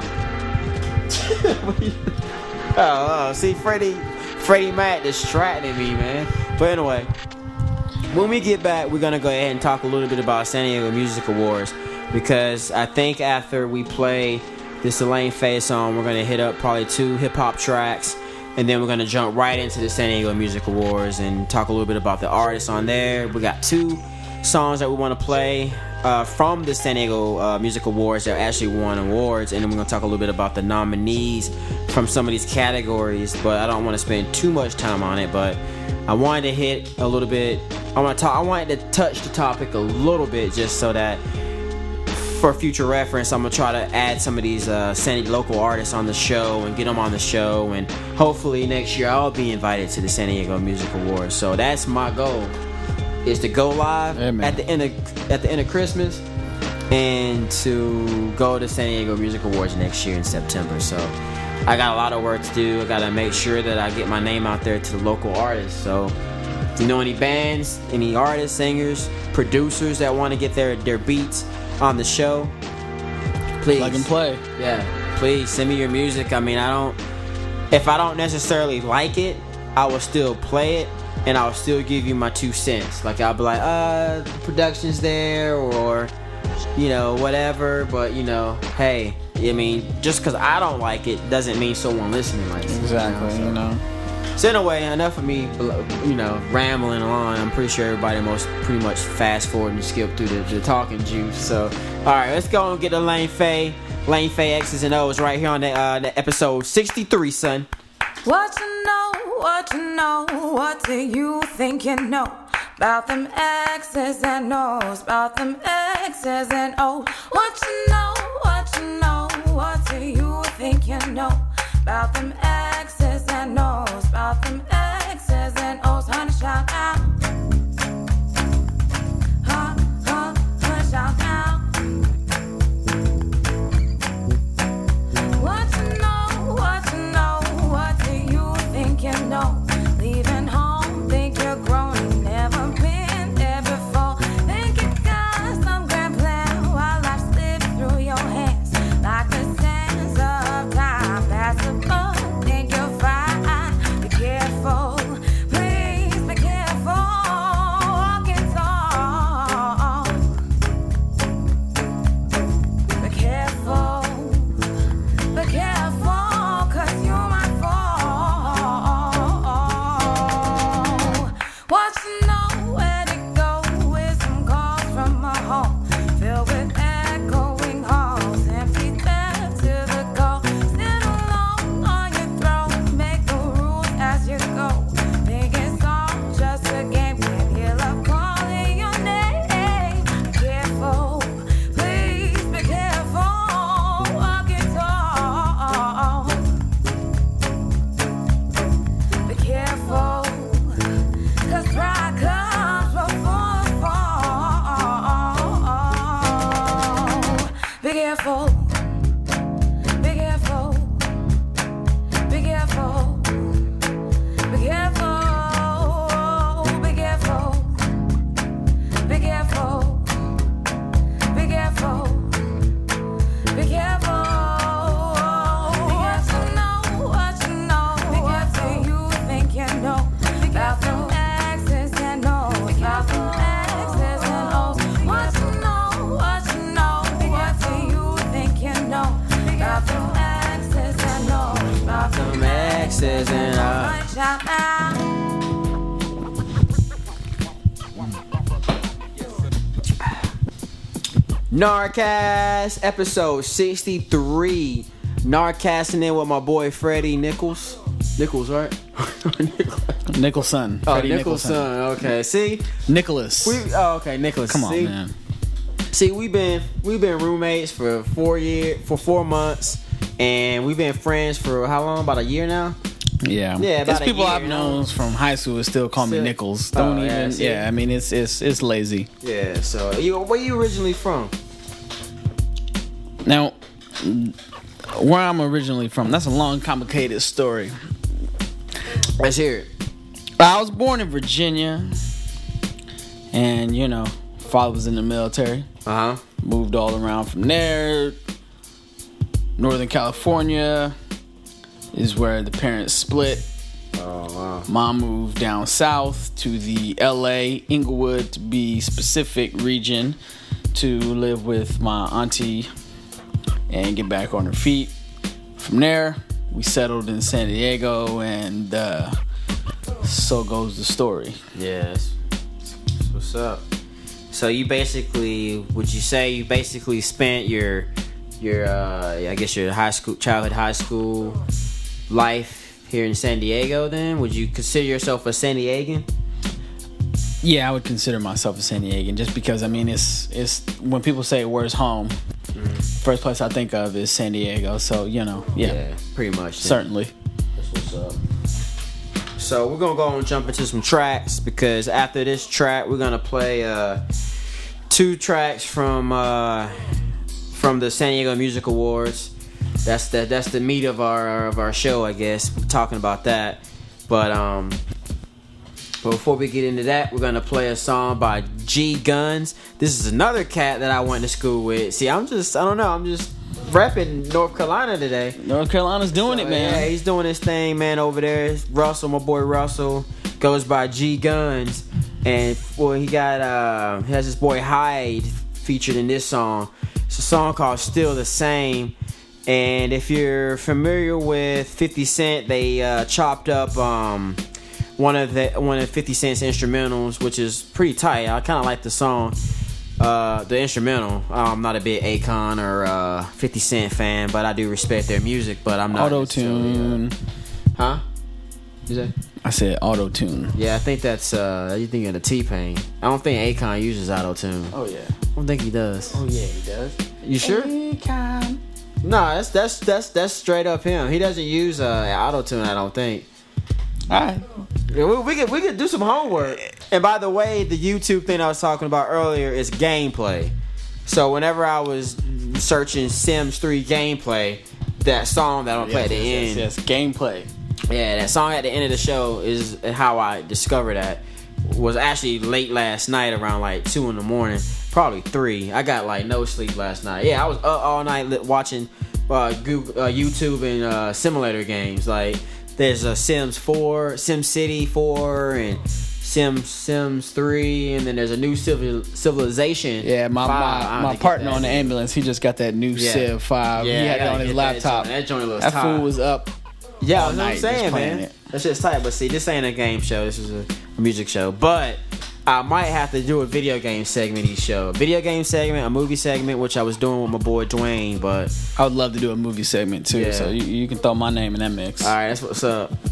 oh, oh, see, Freddie, Freddie Mac distracting me, man. But anyway, when we get back, we're going to go ahead and talk a little bit about San Diego Music Awards. Because I think after we play... this Elaine Faye song, we're going to hit up probably two hip-hop tracks, and then we're going to jump right into the San Diego Music Awards and talk a little bit about the artists on there. We got two songs that we want to play uh, from the San Diego uh, Music Awards that actually won awards, and then we're going to talk a little bit about the nominees from some of these categories, but I don't want to spend too much time on it, but I wanted to hit a little bit, I want to talk, I wanted to touch the topic a little bit just so that for future reference, I'm gonna try to add some of these uh, San Diego local artists on the show and get them on the show, and hopefully next year I'll be invited to the San Diego Music Awards. So that's my goal, is to go live yeah, at the end of at the end of Christmas, and to go to San Diego Music Awards next year in September. So I got a lot of work to do. I gotta make sure that I get my name out there to the local artists. So if you know any bands, any artists, singers, producers that want to get their their beats on the show, please plug and play. Yeah, please send me your music. I mean, I don't, if I don't necessarily like it, I will still play it, and I'll still give you my two cents. Like I'll be like, uh, the production's there, or you know, whatever. But you know, hey, I mean, just because I don't like it doesn't mean someone listening likes it. Exactly, you know. So, you know. So anyway, enough of me, you know, rambling along. I'm pretty sure everybody most pretty much fast forward and skip through the, the talking juice. So, all right, let's go and get the Elaine Faye, Elaine Faye X's and O's right here on the, uh, the episode sixty-three, son. What you know, what you know, what do you think you know about them X's and O's, about them X's and O's? What you know, what you know, what do you think you know about them X's and O's, about them X's and O's? Honey, shout out. Huh, huh, honey, shout out. What you know, what you know, what do you think you know? Leaving home, think you're grown, you never been there before. Think you got some grand plan while life slips through your hands like the sands of time. Pass the ball, think you're careful. Be careful. Be careful. Be careful. Be careful. Be careful. Be careful. Be careful. What you know, what you know, what do you think you know about them X's and O's, about them X's and O's. What you know, what you know, what do you think you know about them X's and O's, about them X's and O's. Shout out. Nardcast episode sixty-three. Nardcasting in with my boy Freddie Nichols. Nichols, right? Nicholson. Oh, Freddie Nicholson. Okay. See, Nicholas. we. Oh, okay, Nicholas. Come on, See? man. See, we've been we've been roommates for four year for four months, and we've been friends for how long? About a year now. Yeah, Yeah, about There's a people year, I've you know? known from high school who still call me Still- Nichols. Oh, Don't yeah, even. see? Yeah, I mean it's it's it's lazy. Yeah. So, you where you originally from? Now, where I'm originally from, that's a long, complicated story. Let's hear it. I was born in Virginia, and you know, father was in the military. Uh huh. Moved all around from there. Northern California is where the parents split. Oh wow. Mom moved down south to the L A, Inglewood to be specific region, to live with my auntie and get back on her feet. From there, we settled in San Diego, and uh, so goes the story. Yes. That's what's up. So you basically, would you say you basically spent your your uh, I guess your high school, childhood high school life here in San Diego? Then would you consider yourself a San Diegan? Yeah, I would consider myself a San Diegan, just because I mean it's it's when people say where's home, mm-hmm. first place I think of is San Diego. So you know, yeah, yeah pretty much. Then. Certainly. That's what's up. So we're gonna go and jump into some tracks, because after this track we're gonna play uh, two tracks from uh, from the San Diego Music Awards. That's the that's the meat of our of our show, I guess. We're talking about that, but um. But before we get into that, we're gonna play a song by G Guns. This is another cat that I went to school with. See, I'm just, I don't know, I'm just repping North Carolina today. North Carolina's doing So, it, man. Yeah, he's doing his thing, man, over there. Russell, my boy Russell, goes by G Guns, and well, he got uh, he has his boy Hyde featured in this song. It's a song called "Still the Same." And if you're familiar with fifty Cent, they uh, chopped up um. One of the one of fifty Cent's instrumentals, which is pretty tight. I kind of like the song, uh, the instrumental. I'm not a big Akon or uh, fifty Cent fan, but I do respect their music. But I'm not Auto tune, uh, huh? Is that? I said auto tune. Yeah, I think that's. Uh, you thinking of T-Pain? I don't think Akon uses auto tune. Oh yeah. I don't think he does. Oh yeah, he does. You sure? Akon. No, that's that's that's that's straight up him. He doesn't use uh, auto tune. I don't think. All right. Yeah, we, we could we could do some homework. And by the way, the YouTube thing I was talking about earlier is gameplay. So whenever I was searching Sims three gameplay, that song that I'm gonna play Yes, at the yes, end, yes, yes, gameplay. Yeah, that song at the end of the show is how I discovered that. Was actually late last night, around like two in the morning, probably three. I got like no sleep last night. Yeah, I was up all night li- watching uh, Google, uh, YouTube and uh, simulator games. Like there's a Sims four, Sim City four, and Sims Sims three, and then there's a new civil, Civilization. Yeah, my five. my, I my have to partner get that. on the ambulance, he just got that new Yeah. Civ five. Yeah, he I had it gotta on his get that laptop. joint. That joint looks That tight. fool was up. Yeah, all that's what I'm night saying, just playing man. it. That shit's tight. But see, this ain't a game show. This is a, a music show. But I might have to do a video game segment each show. A video game segment, a movie segment, which I was doing with my boy Dwayne. But I would love to do a movie segment too. Yeah. So you, you can throw my name in that mix. All right, that's what's up. All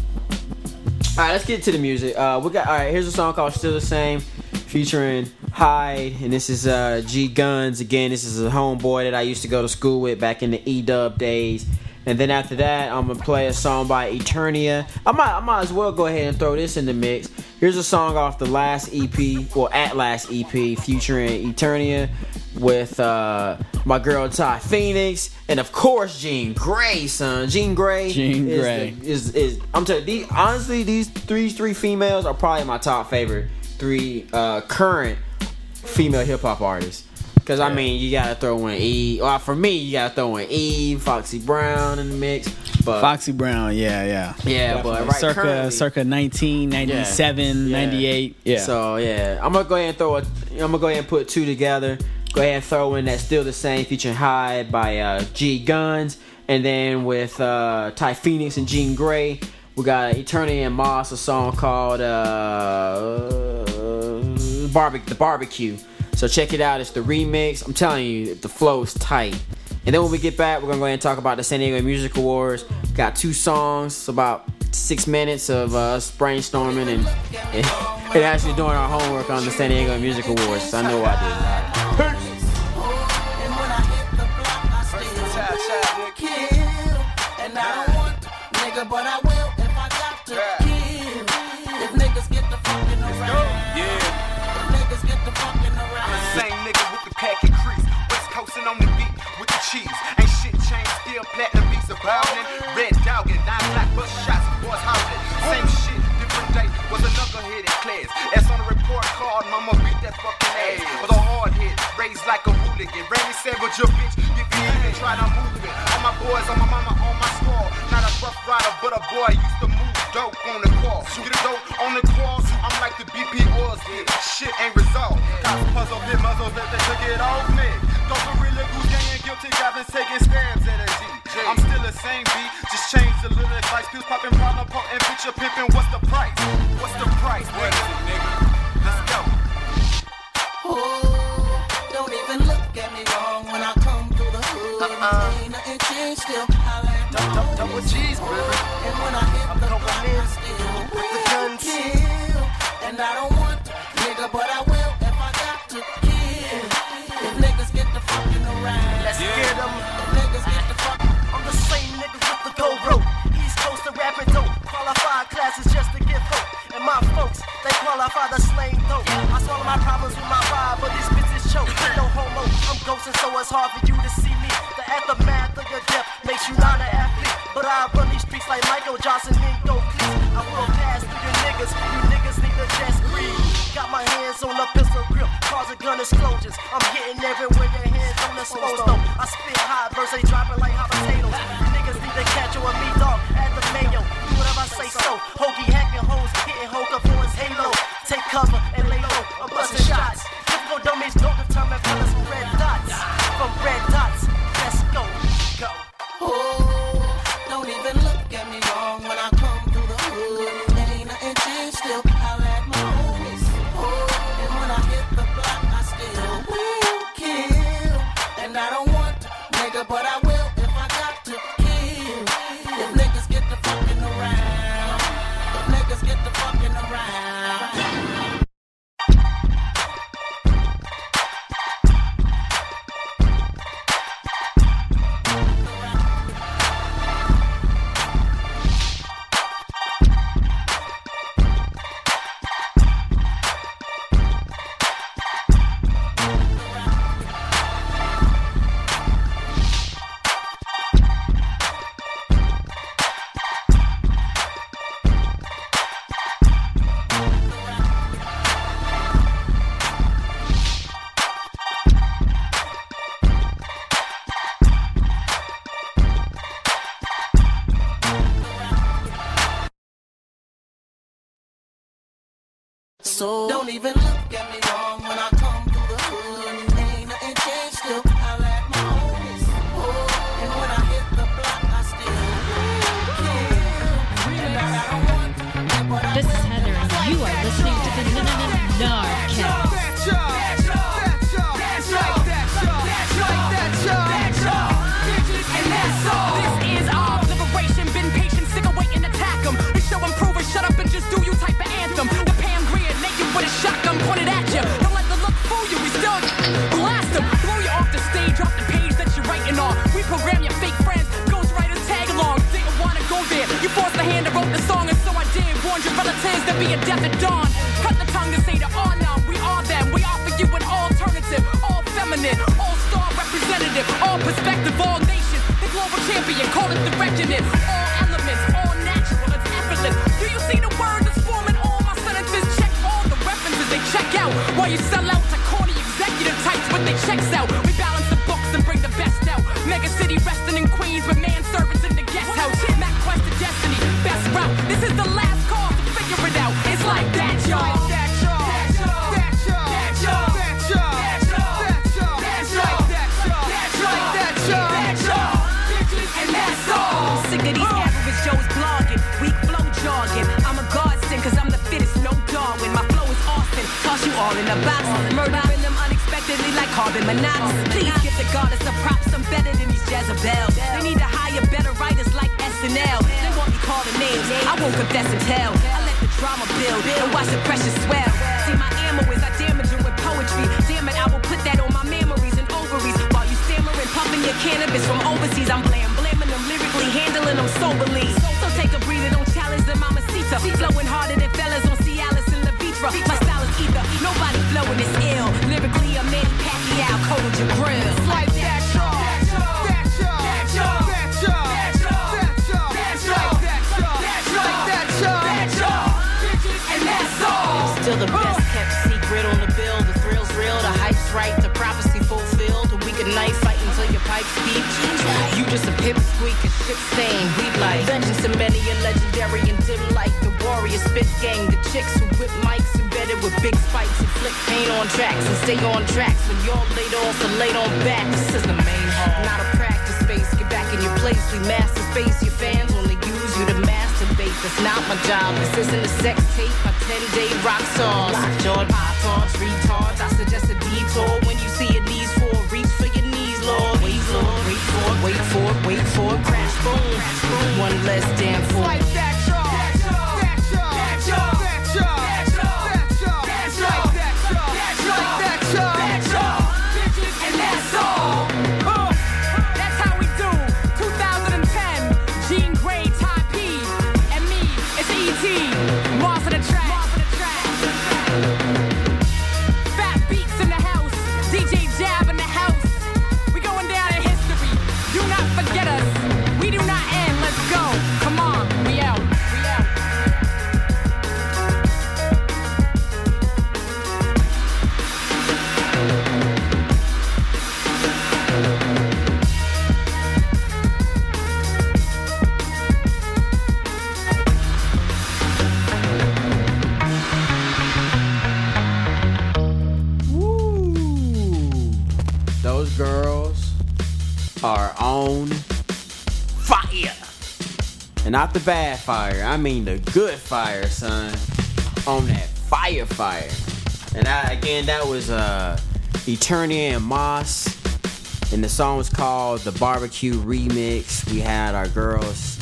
right, let's get to the music. Uh, we got all right. Here's a song called "Still the Same," featuring Hyde, and this is uh, G Guns. Again, this is a homeboy that I used to go to school with back in the E-Dub days. And then after that, I'm gonna play a song by Eternia. I might, I might as well go ahead and throw this in the mix. Here's a song off the last E P, or at last E P, featuring Eternia. with uh, my girl Ty Phoenix, and of course Jean Grey, son. Jean Grey. Jean is Grey the, is, is I'm telling you, honestly, these three three females are probably my top favorite three uh, current female hip hop artists. Cause I mean, you gotta throw in Eve. Well, for me, you gotta throw in Eve, Foxy Brown in the mix. But Foxy Brown, yeah, yeah, yeah. Definitely. But right circa currently, circa nineteen ninety-seven, yeah, yeah. ninety-eight. Yeah. So yeah, I'm gonna go ahead and throw a. I'm gonna go ahead and put two together. Go ahead and throw in that Still the Same featuring Hyde by uh, G Guns, and then with uh, Ty Phoenix and Jean Grey, we got Eternity and Moss, a song called uh, Barbe- The Barbecue. So check it out. It's the remix. I'm telling you, the flow is tight. And then when we get back, we're going to go ahead and talk about the San Diego Music Awards. Got two songs, about six minutes of uh, us brainstorming and, and, and actually doing our homework on the San Diego Music Awards. So I know I did. All right. But I will if I got to kill. If niggas get the fucking around. Yeah. If niggas get the fucking around. I'm the same nigga with the pack and crease. West coastin' on the beat with the cheese. Ain't shit changed, still platinum beats abounding. Red dogging, nine black bus shots, boys howling. Same shit, different day, was a knucklehead in class. That's on the report card, mama beat that fucking ass. With a hard hit, raised like a hooligan. Randy Savage, your bitch, if you even try to move it. All my boys, on my mama, on my squad. Not a rough rider, but a boy used to move dope on the quad. Get a dope on the quad, I'm like the B P oils did. Shit ain't resolved. Cops puzzle, bit muzzle, that they took it off me. Go for real, goose gang and guilty, got been taking stabs at a G. I'm still the same beat, just changed a little advice. Pills popping, problem popping, picture pimping. What's the price? What's the price? What is it, nigga? Let's go. Oh, don't even look at me wrong when I come through the hood. Uh-uh. Ain't nothing changed, still holla at my homies. Double G's, brother. And when I hit the block, I still will kill. And I don't want to, nigga, but I will if I got to kill. If niggas get the fucking around. Let's yeah. get them. If niggas get the fucking. I'm the same nigga with the go rope. East Coast to rapping dope. Qualified classes just to give hope. And my folks, they qualify the slang dope. I swallow my problems with my vibe, but these bitches choke. No homo, I'm ghosting, so it's hard for you to see me. The aftermath of your death makes you not an athlete. But I run these streets like Michael Johnson, then go please. I will pass through your niggas. You niggas need to just breathe. Got my hands on a pistol grip, causing gun explosions. I'm hitting everywhere your hands on the exposed though. I spit high, verse they dropping like hot potatoes. You niggas need to catch you and me, dog, at the mayo. Do whatever I say so. Hokey hacking hoes, hitting Hoka for his halo. Take cover and lay low, I'm busting shots. Typical dummies don't determine colors from red dots. From red dots, let's go, go. Oh, don't even look at me wrong when I come through the hood. Ain't nothing changed, still holla at my homies. Oh, and when I hit the block, I still will kill. And I don't want to, nigga, but I will if I got to kill. If niggas get the fucking around. If niggas get the fucking around. So don't even look at me wrong when I come through the hood. Ain't nothing changed, still holla at my homies. Oh, and when I hit the block, I still kill. And I don't want to, but I This is Heather, and you are listening to the Nardcast. This is our liberation. Been patient, sick of waiting, attack 'em. We show 'em prove it, shut up and just do you type of anthem. The Pam Grier, naked with a shotgun pointed at you. Don't let the look fool you, we still blast 'em. Blow you off the stage, off the page that you're writing on. We program your fake friends, ghostwriters tag along. Didn't wanna go there, you forced the hand that wrote the song, and so I did. Warned your relatives to be a death at dawn. Cut the tongue to say to all now, we are them. We offer you an alternative, all feminine. reckoning. All-star representative, all perspective, all nations. The global champion, call it the reckoning. All elements, all natural, it's effortless. Do you see the word that's forming all my sentences? Check all the references, they check out. While you sell out to corny executive types with their checks out. We balance the books and bring the best out. Mega city resting in Queens with manservants in the guest house. Mac quest to destiny, best route. This is the last call to figure it out. It's like that, y'all. That, y'all. That, y'all. That, y'all. That, y'all. That, y'all. That, y'all. That, y'all. That, y'all. That, y'all. That, y'all. Bitches, and that's all. Sick of these average Joes blogging, weak flow jogging. I'm a godsend cause I'm the fittest, no Darwin. My flow is Austin, toss you all in a box. Murdering them unexpectedly like carbon monoxide. Please give the goddess a props, I'm better than these Jezebels. They need to hire better writers like S N L. They want me calling names, I won't confess and tell. I let the drama build and watch the pressure swell. See my ammo is I damage them with poetry. Damn it, I will put that on my memories and ovaries. While you stammering, pumping your cannabis from overseas, I'm blam, blaming them lyrically, handling them soberly. So take a breather, don't challenge the mamacita. Flowing harder than fellas on Cialis and Levitra. My style is ether, nobody flowing is ill. Lyrically, I'm Manny Pacquiao, Cody Jabril. Like that, y'all. That, y'all. That, y'all. That, y'all. That, y'all. That, y'all. That, y'all. That, y'all. That, y'all. That, y'all. Bitches, and that's all. Still the best kept secret on the bill. The thrill's real, the hype's right, the prophecy fulfilled. A week of night fighting till your pipes speak. You just a pip squeak, a shit stain. We like legends to many, a legendary and dim light. The warrior spit gang, the chicks who whip mics embedded with big spikes and flick paint on tracks and stay on tracks when you're laid off and laid on back. This is the main hall, not a practice space. Get back in your place, we master space. Your fans only use you to masturbate. That's not my job. This isn't a sex tape. My ten-day rock songs. Lockjaw, pop-tarts, retards. I suggest a detour when you see your knees for. Reach for your knees, Lord. Wait, Lord. Wait for it. Wait for it. Wait for it. Crash, boom. One less damn fool. Like that, y'all. That, y'all. That, y'all. That, y'all. That, y'all. That, y'all. That, y'all. That, y'all. That, y'all. That, y'all. That, y'all. Bitches, and that's all. Uh, that's how we do. two thousand ten. Jean Grey, Ty P. And me. It's E T. Mars of the track. Mars of the track. Fat beats in the house. D J Jab in the house. We going down in history. Do not forget us. We do not end. Let's go. Come on. We out. We out. Those girls are on fire. And not the bad fire, I mean the good fire, son. On that fire fire. And I, again, that was uh, Eternia and Moss. And the song was called The Barbecue Remix. We had our girls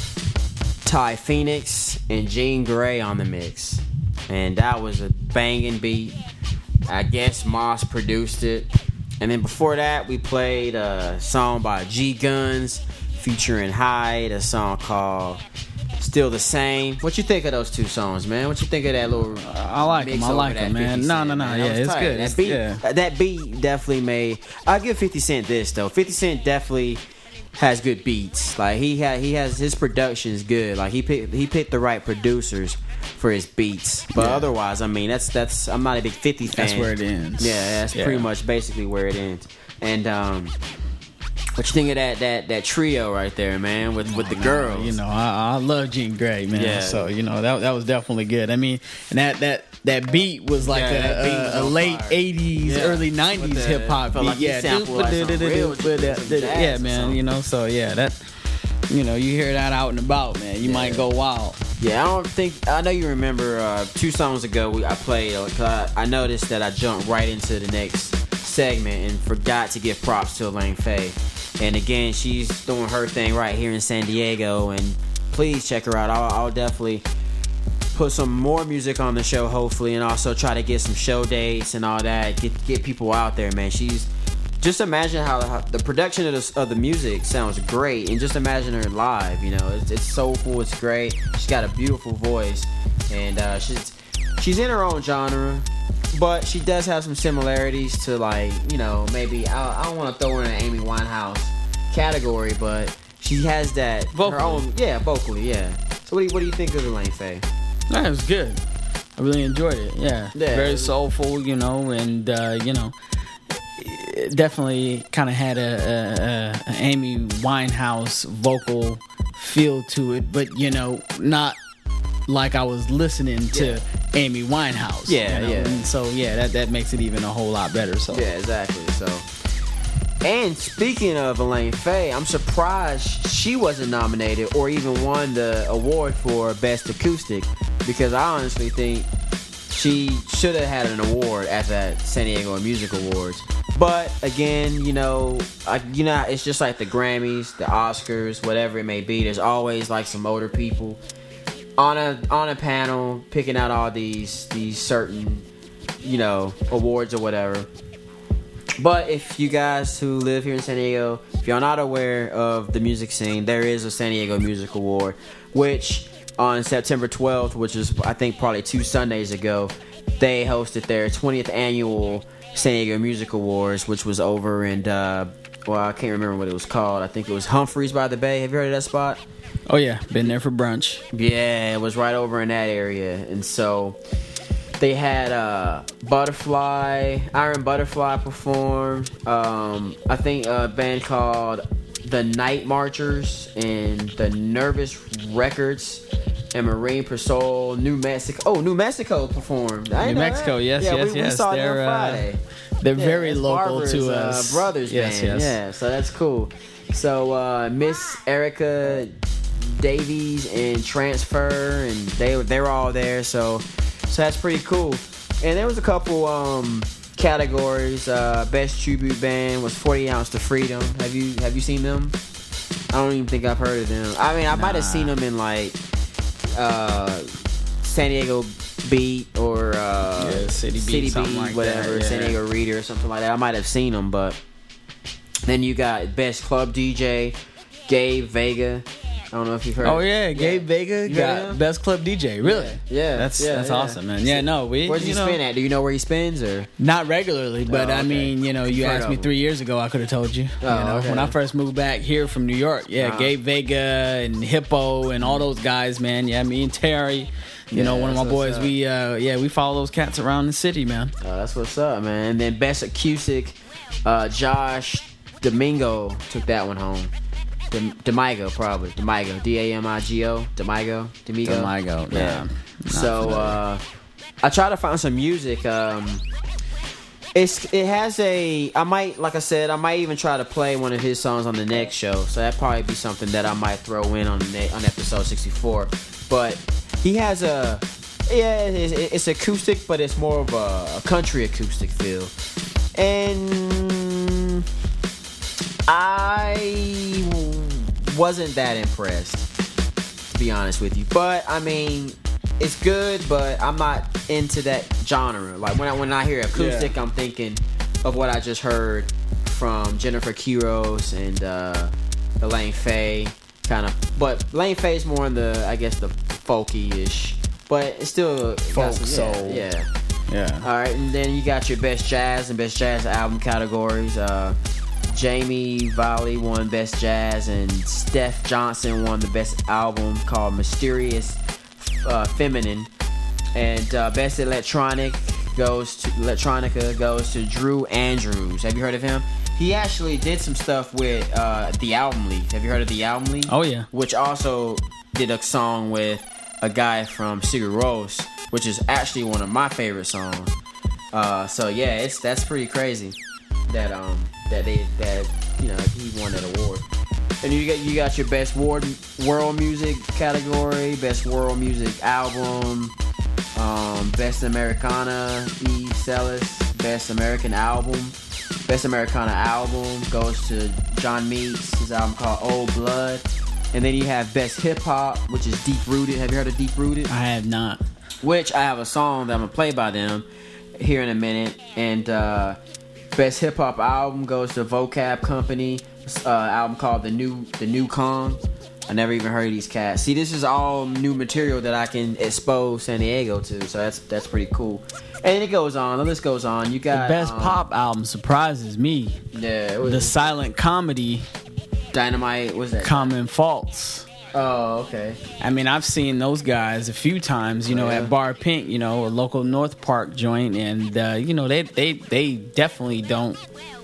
Ty Phoenix and Jean Grey on the mix. And that was a banging beat. I guess Moss produced it. And then before that, we played a song by G Guns featuring Hyde, a song called Still the Same. What you think of those two songs, man? What you think of that little uh, I like them. I like them, man. No, no, no. Yeah, it's tight. good. That It's, beat, yeah. that beat definitely made. I'll give fifty Cent this though. fifty Cent definitely has good beats. Like he had, he has his production is good. Like he picked, he picked the right producers for his beats. But Yeah. otherwise, I mean, that's that's. I'm not a big fifty fan. That's where it ends. Yeah, that's Yeah. pretty much basically where it ends. And um, what you think of that that that trio right there, man, with with the girls? You know, I, I love Jean Grey, man. Yeah. So you know that that was definitely good. I mean, and that that that beat was like Yeah, that beat a, was a, a on late fire. eighties, Yeah. early With nineties the- hip hop felt beat. like he Yeah, sampled like some real- some jazz yeah, or man. something. You know, so yeah, that you know, you hear that out and about, man. You might go wild. Yeah, I don't think I know you remember uh, two songs ago we I played. Uh, 'cause I, I noticed that I jumped right into the next segment and forgot to give props to Elaine Faye. And again, she's doing her thing right here in San Diego. And please check her out. I'll, I'll definitely put some more music on the show, hopefully, and also try to get some show dates and all that. Get get people out there, man. She's just imagine how, how the production of the, of the music sounds great, and just imagine her live. You know, it's, it's soulful, it's great. She's got a beautiful voice, and uh, she's she's in her own genre. but she does have some similarities to, like, you know, maybe I, I don't want to throw her in an Amy Winehouse category, but she has that vocally. her own, yeah, vocally, yeah. So what do you, what do you think of Elaine Faye? That was good. I really enjoyed it. Yeah, yeah. Very soulful, you know, and uh, you know, it definitely kind of had a, a, a Amy Winehouse vocal feel to it, but you know, not like I was listening to yeah. Amy Winehouse. Yeah, you know? yeah. And so yeah, that that makes it even a whole lot better. So yeah, exactly. So. And speaking of Elaine Faye, I'm surprised she wasn't nominated or even won the award for Best Acoustic, because I honestly think she should have had an award at that San Diego Music Awards. But again, you know, I, you know, it's just like the Grammys, the Oscars, whatever it may be. There's always like some older people on a on a panel picking out all these these certain, you know, awards or whatever. But if you guys who live here in San Diego, if you're not aware of the music scene, there is a San Diego Music Award, which on September twelfth, which is I think probably two Sundays ago, they hosted their twentieth annual San Diego Music Awards, which was over in, uh, well, I can't remember what it was called. I think it was Humphreys by the Bay. Have you heard of that spot? Oh yeah, been there for brunch. Yeah, it was right over in that area, and so they had uh, Butterfly, Iron Butterfly performed. Um, I think a band called the Night Marchers and the Nervous Records and Marine Patrol, New Mexico. Oh, New Mexico performed. I New Mexico, that. yes, yeah, yes, we, yes. We saw they're, them Friday. Uh, they're yeah, very it's local Barbara's, to uh, us. Brothers yes, band. yes. Yeah, so that's cool. So uh, Miss Erica Davies and Transfer, and they they were all there. So so that's pretty cool. And there was a couple um, categories. Uh, Best tribute band was forty ounce to Freedom. Have you have you seen them? I don't even think I've heard of them. I mean, I nah. might have seen them in like uh, San Diego Beat or uh, yeah, City Beat, City something Beat like whatever, that, yeah. San Diego Reader or something like that. I might have seen them, but then you got Best Club D J, Gabe Vega. I don't know if you've heard. Oh of yeah, Gabe yeah. Vega You got Best Club D J. Really? Yeah, yeah. That's yeah, that's yeah. awesome, man. Yeah, no, we. Where's he you know, spin at? Do you know where he spins or? Not regularly, but Oh, I okay. mean, you know, you Heard asked of me him. three years ago, I could have told you. Oh, you know, okay. when I first moved back here from New York, yeah, Uh-huh. Gabe Vega and Hippo and all those guys, man. Yeah, me and Terry. You Yeah, know, one of my that's what's boys. up. We, uh, yeah, we follow those cats around the city, man. Oh, that's what's up, man. And then Best Acoustic, uh, Josh Domingo took that one home. Dem- Domingo, probably. Domingo. D A M I G O. Domingo. Domingo. Domingo, yeah. Not So, familiar. uh, I try to find some music. Um, it's It has a... I might, like I said, I might even try to play one of his songs on the next show. So that'd probably be something that I might throw in on the ne- on episode sixty-four. But he has a... Yeah, it's, it's acoustic, but it's more of a, a country acoustic feel. And I wasn't that impressed, to be honest with you. But I mean, it's good, but I'm not into that genre. Like when I when I hear acoustic, Yeah. I'm thinking of what I just heard from Jennifer Quiros and uh, Elaine Faye, kind of. But Elaine Faye's more in the, I guess, the folky-ish. But it's still Folk some, soul. Yeah. yeah. Yeah. All right, and then you got your best jazz and best jazz album categories. Uh, Jamie Volley won best jazz, and Steph Johnson won the best album called Mysterious uh, Feminine. And uh, best electronic goes to electronica goes to Drew Andrews. Have you heard of him? He actually did some stuff with uh, the Album League. Have you heard of the Album League? Oh yeah. Which also did a song with a guy from Sigur Rós, which is actually one of my favorite songs. Uh, so yeah, it's that's pretty crazy that um that they that you know he won that award. And you got you got your best world world music category, best world music album, um, best Americana, E. Celis, best American album. Best Americana album goes to John Meeks, his album called Old Blood. And then you have best hip hop, which is Deep Rooted. Have you heard of Deep Rooted? I have not. Which I have a song that I'm gonna play by them here in a minute. And uh, best hip hop album goes to Vocab Company, uh, album called The New The New Kong. I never even heard of these cats. See, this is all new material that I can expose San Diego to, so that's that's pretty cool. And it goes on. The list goes on. You got the best um, pop album surprises me. Yeah, it was the silent comedy. Dynamite. What's that? Common Faults. Oh, okay. I mean, I've seen those guys a few times. You know, oh, yeah. at Bar Pink. You know, a local North Park joint, and uh, you know, they they they definitely don't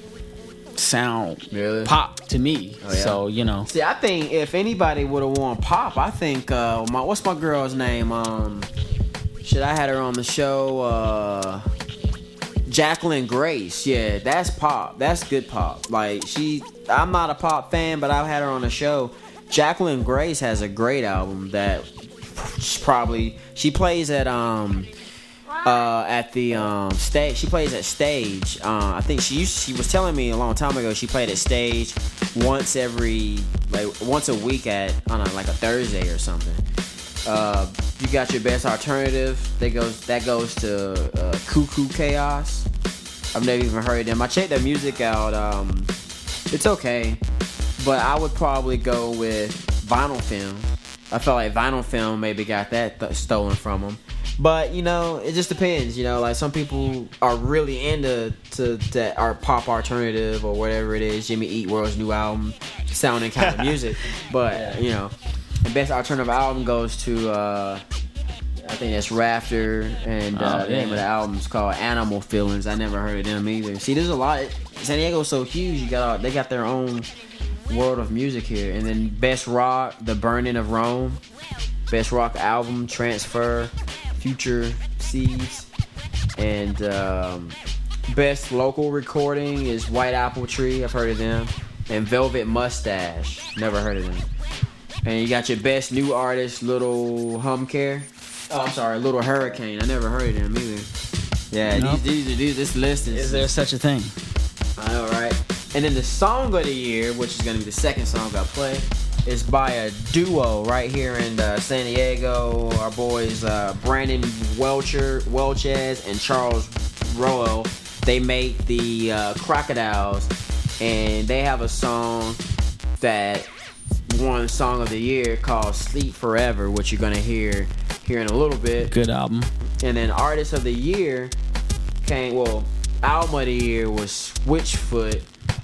sound really? pop to me. Oh, yeah. So you know. See, I think if anybody would have won pop, I think uh, my what's my girl's name? Um, shit, I had her on the show. Uh, Jacqueline Grace. Yeah, that's pop. That's good pop. Like she, I'm not a pop fan, but I've had her on the show. Jacqueline Grace has a great album that probably she plays at um uh at the um stage. She plays at Stage. Uh, I think she used, she was telling me a long time ago she played at Stage once every like once a week at on a, like a Thursday or something. Uh, you got your best alternative. That goes that goes to uh, Cuckoo Chaos. I've never even heard of them. I checked their music out. Um, it's okay, but I would probably go with Vinyl Film. I felt like Vinyl Film maybe got that th- stolen from them. But you know, it just depends. You know, like some people are really into to that our pop alternative or whatever it is. Jimmy Eat World's new album, sounding kind of music. But yeah. You know, the best alternative album goes to uh, I think that's Rafter, and uh, oh, the name yeah. of the album is called Animal Feelings. I never heard of them either. See, there's a lot. San Diego's so huge. You got they got their own world of music here. And then best rock, The Burning of Rome. Best rock album, Transfer, Future Seeds. And um, best local recording is White Apple Tree. I've heard of them. And Velvet Mustache. Never heard of them. And you got your best new artist, Little Humcare. Oh, I'm sorry, Little Hurricane. I never heard of them either. Yeah, Nope. these, these, these, this list is... Is there such a thing? I know, right? And then the song of the year, which is going to be the second song I play, is by a duo right here in uh, San Diego. Our boys, uh, Brandon Welcher, Welchez and Charles Roel. They make the uh, Crocodiles, and they have a song that won Song of the Year called Sleep Forever, which you're going to hear here in a little bit. Good album. And then Artist of the Year came, well, Album of the Year was Switchfoot.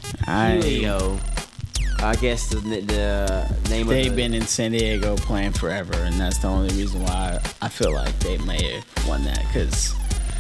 Helio. I guess the, the name They've of the... been in San Diego playing forever, and that's the only reason why I feel like they may have won that, because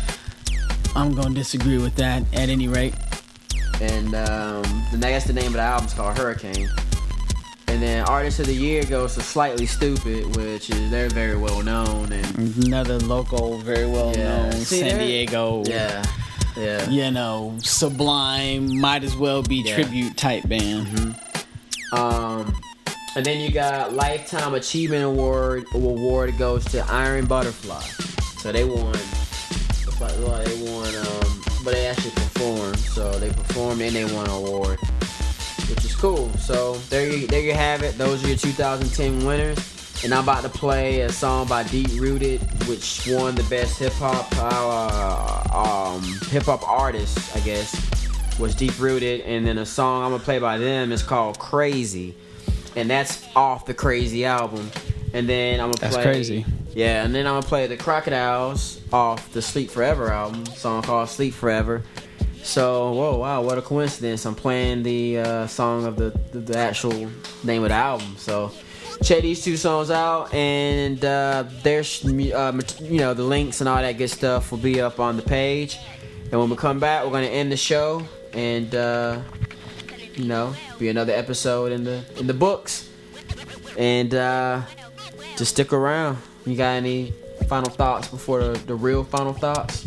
I'm going to disagree with that at any rate. And um, I guess the name of the album is called Hurricane. And then Artist of the Year goes to Slightly Stupid, which is they're very well known. And another local, very well yeah. known See, San they're- Diego. Yeah. Yeah. You know, Sublime, might as well be Yeah. tribute type band. Mm-hmm. Um, and then you got Lifetime Achievement Award. Award goes to Iron Butterfly. So they won. Well, they won. Um, but they actually performed. So they performed and they won an award, which is cool. So there you there you have it. Those are your two thousand ten winners. And I'm about to play a song by Deep Rooted, which won the best hip hop uh, um, hip hop artist, I guess, was Deep Rooted. And then a song I'm gonna play by them is called Crazy, and that's off the Crazy album. And then I'm gonna That's play crazy. Yeah, and then I'm gonna play the Crocodiles off the Sleep Forever album, song called Sleep Forever. So, whoa, wow, what a coincidence! I'm playing the uh, song of the, the the actual name of the album. So. Check these two songs out, and uh, there's, uh, you know, the links and all that good stuff will be up on the page. And when we come back, we're gonna end the show, and uh, you know, be another episode in the in the books. And uh, just stick around. You got any final thoughts before the, the real final thoughts?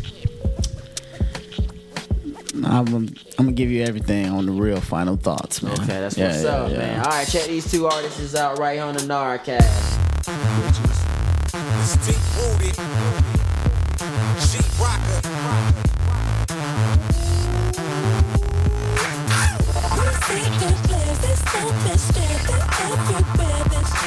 I'm, I'm gonna give you everything on the real final thoughts, man. Okay, that's Yeah, what's yeah, up, yeah. man. All right, check these two artists out right here on the Nardcast.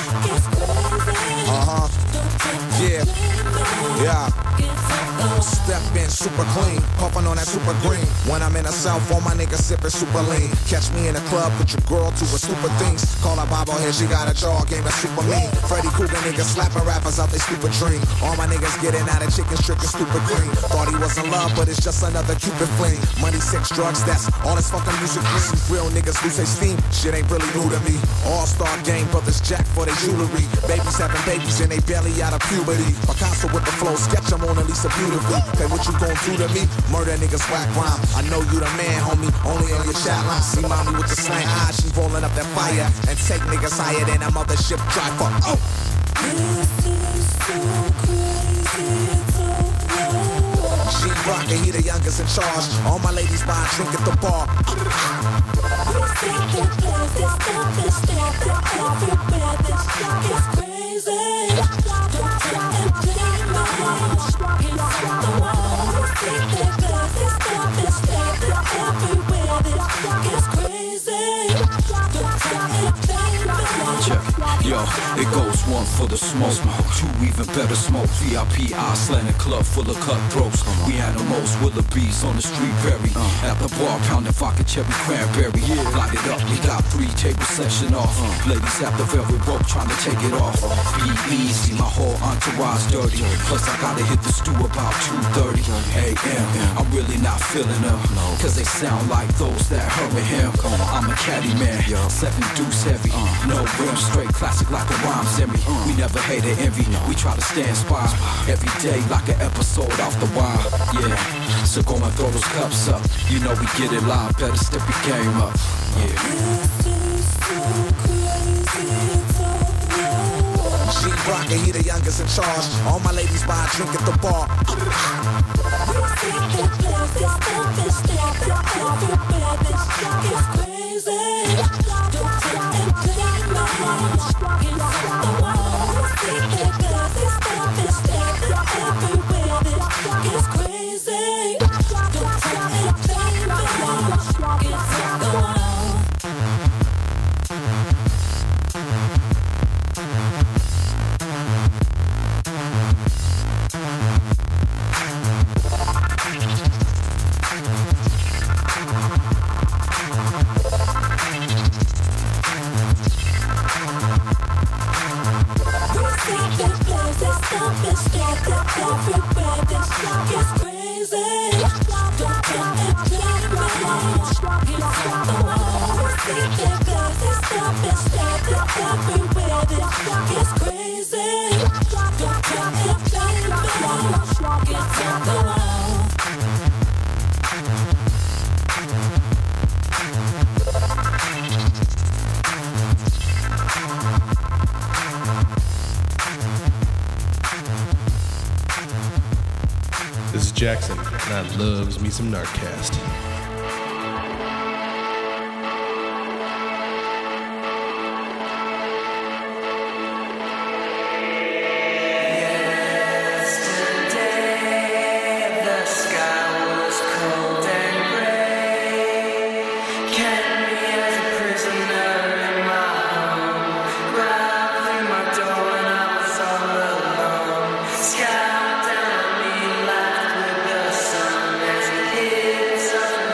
Uh-huh. Yeah. Yeah. step in super clean, puffin' on that super green. When I'm in the south, all my niggas sippin' super lean. Catch me in the club with your girl to a stupid things. Call her bobblehead, she got a jaw game that's super mean. Freddy Krueger niggas slapping rappers out they stupid dream. All my niggas getting out of chicken stricken stupid cream. Thought he was in love, but it's just another cupid fling. Money, sex, drugs, that's all this fucking music means. Real niggas lose their steam, shit ain't really new to me. All-star game, brothers jack for their jewelry. Babies having babies and they barely out of puberty. Picasso with the flow, sketch them Mona Lisa beautifully. Okay, what you gon' do to me? Murder niggas whack rhyme. I know you the man, homie, only on your chat line. See mommy with the slant eyes, she rolling up that fire. And take niggas higher than a mothership driver. Oh! This is so crazy, it's over. She rockin', he the youngest in charge. All my ladies buy a drink at the bar. Yo, it goes one for the smoke, two even better smoke. V I P Iceland club full of cutthroats. We animals, wildebeest on the street, berry. At the bar, pounding vodka, cherry, cranberry. Light it up, we got three table session off. Ladies at the velvet rope trying to take it off. Be easy, my whole entourage dirty. Plus I gotta hit the stew about two thirty a m I'm really not feeling them, cause they sound like those that hurry him. I'm a caddy man, seven deuce heavy. No rim, straight classic like a rhyme semi. We never hate or envy, we try to stand spy. Every day like an episode off the wire. Yeah, so go and throw those cups up. You know we get it live, better step your game up. Yeah. She rockin', he the youngest in charge. All my ladies buy a drink at the bar. This is Jackson, and I loves me some Nardcast. Sky down me, left with the sun as it hits.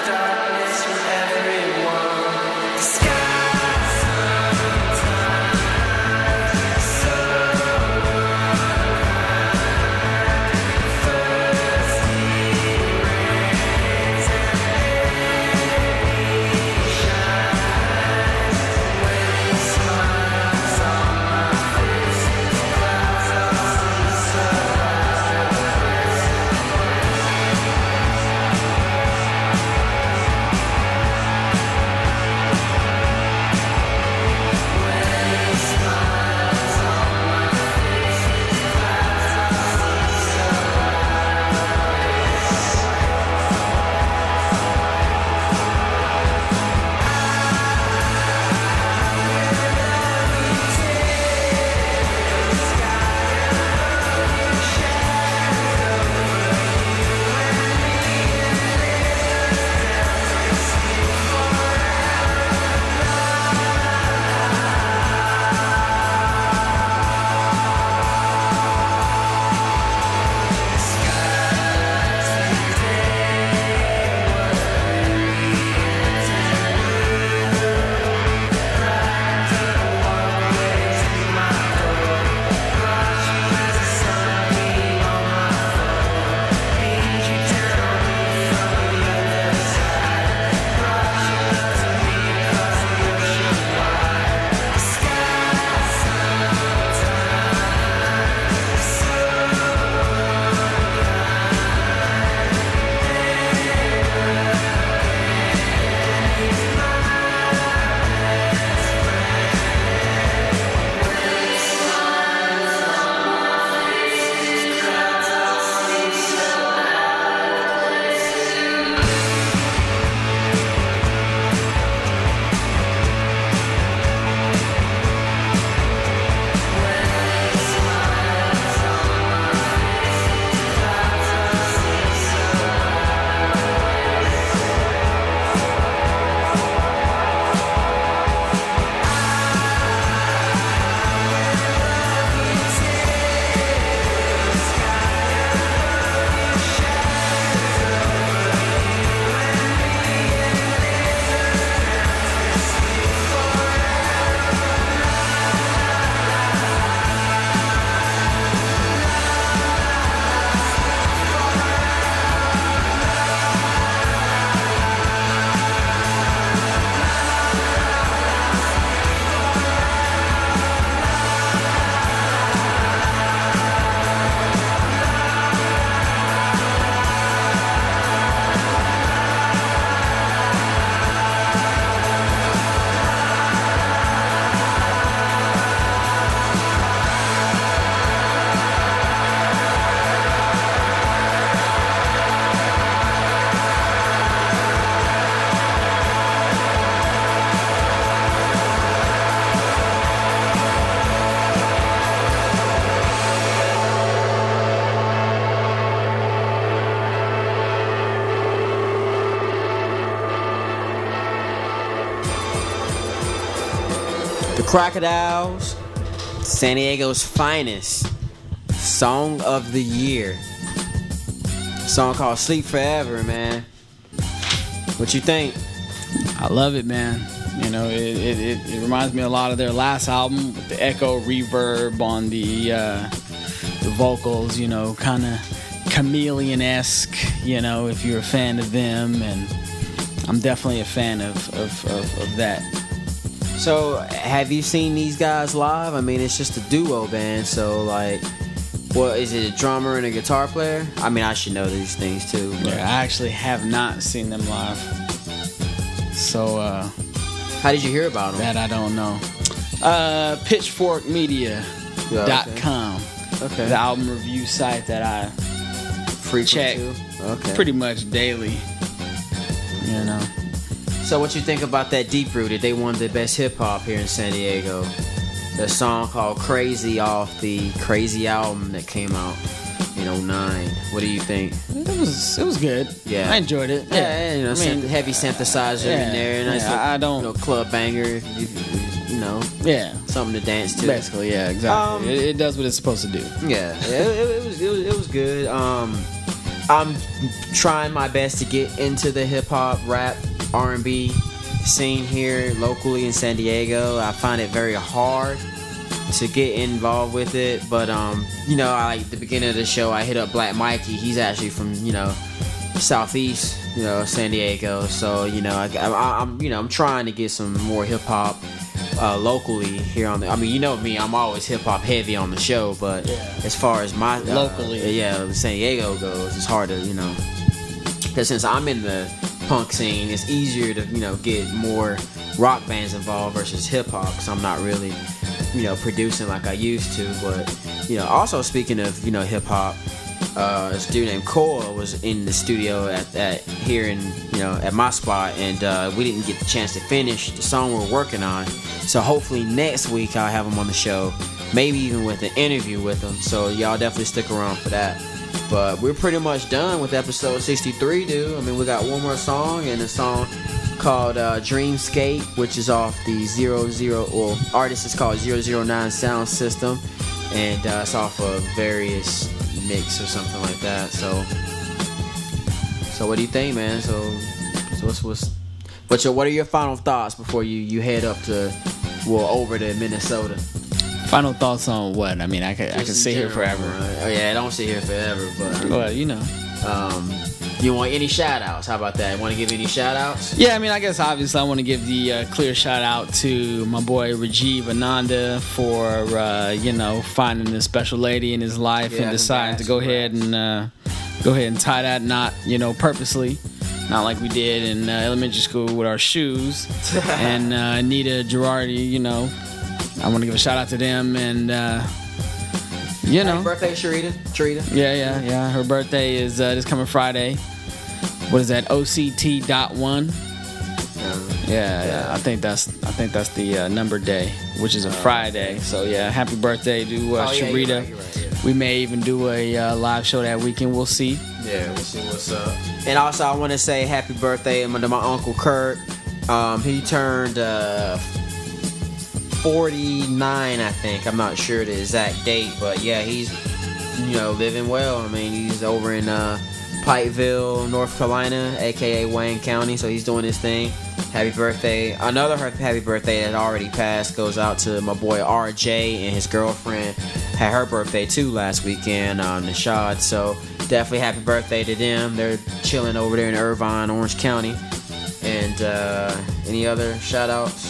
Crocodiles, San Diego's finest song of the year. Song called Sleep Forever, man. What you think? I love it, man. You know, it, it, it, it reminds me a lot of their last album with the echo reverb on the uh, the vocals, you know, kind of chameleon-esque, you know, if you're a fan of them. And I'm definitely a fan of, of, of, of that. So, have you seen these guys live? I mean, it's just a duo band, so, like, what, is it a drummer and a guitar player? I mean, I should know these things, too. But. Yeah, I actually have not seen them live. So, uh... how did you hear about them? That I don't know. Uh, pitchfork media dot com. Yeah, okay. okay. The album review site that I Frequent check okay. pretty much daily. You know. So what you think about that Deep Rooted? They won the best hip hop here in San Diego. The song called Crazy off the Crazy album that came out in oh nine. What do you think? It was it was good. Yeah, I enjoyed it. Yeah, yeah you know, I mean, heavy synthesizer yeah, in there. Nice yeah, little, I don't. You know, club banger. You, you know. Yeah. Something to dance to. Basically, yeah, exactly. Um, it, it does what it's supposed to do. Yeah, it, it, it was it was it was good. Um, I'm trying my best to get into the hip hop, rap, R and B scene here locally in San Diego. I find it very hard to get involved with it, but um, you know, I like the beginning of the show. I hit up Black Mikey. He's actually from you know southeast, you know, San Diego. So you know, I, I, I'm you know I'm trying to get some more hip hop uh, locally here on the. I mean, you know me, I'm always hip hop heavy on the show, but yeah. as far as my uh, locally, yeah, San Diego goes, it's hard to you know because since I'm in the punk scene, it's easier to you know get more rock bands involved versus hip hop because I'm not really you know producing like I used to. But you know, also speaking of you know hip hop, uh, this dude named Cole was in the studio at that here in you know at my spot, and uh, we didn't get the chance to finish the song we're working on. So hopefully next week I'll have him on the show, maybe even with an interview with him. So y'all definitely stick around for that. But we're pretty much done with episode sixty-three, dude. I mean, we got one more song, and a song called uh, Dreamscape, which is off the zero zero, well, artist is called zero zero nine Sound System, and uh, it's off of Various Mix or something like that. So, so what do you think, man? So, so what's what's what's your what are your final thoughts before you you head up to well over to Minnesota? Final thoughts on what? I mean, I could I could sit here forever. Right? Oh yeah, I don't sit here forever, but well, you know. Um, you want any shout outs? How about that? Want to give any shout outs? Yeah, I mean, I guess obviously I want to give the uh, clear shout out to my boy Rajiv Ananda for, uh, you know, finding a special lady in his life Yeah, and deciding to go ahead and uh, go ahead and tie that knot, you know, purposely. Not like we did in uh, elementary school with our shoes. And uh, Anita Girardi, you know, I want to give a shout out to them and, uh, you know. Happy birthday, Sharita. Sharita. Yeah, yeah, yeah. Her birthday is uh, this coming Friday. What is that? O C T dot one. Yeah, yeah. I think that's I think that's the uh, number day, which is a Friday. So yeah, happy birthday to uh, Oh, yeah, Sharita. you're right, you're right, yeah. We may even do a uh, live show that weekend. We'll see. Yeah, we'll see what's up. And also, I want to say happy birthday to my uncle Kurt. Um, he turned uh, forty-nine, I think. I'm not sure the exact date, but yeah, he's you know living well. I mean, he's over in uh, Pikeville, North Carolina, aka Wayne County. So he's doing his thing. Happy birthday! Another happy birthday that already passed goes out to my boy R J and his girlfriend. Had her birthday too last weekend, um, Nishad. So definitely happy birthday to them. They're chilling over there in Irvine, Orange County. And uh, any other shout outs?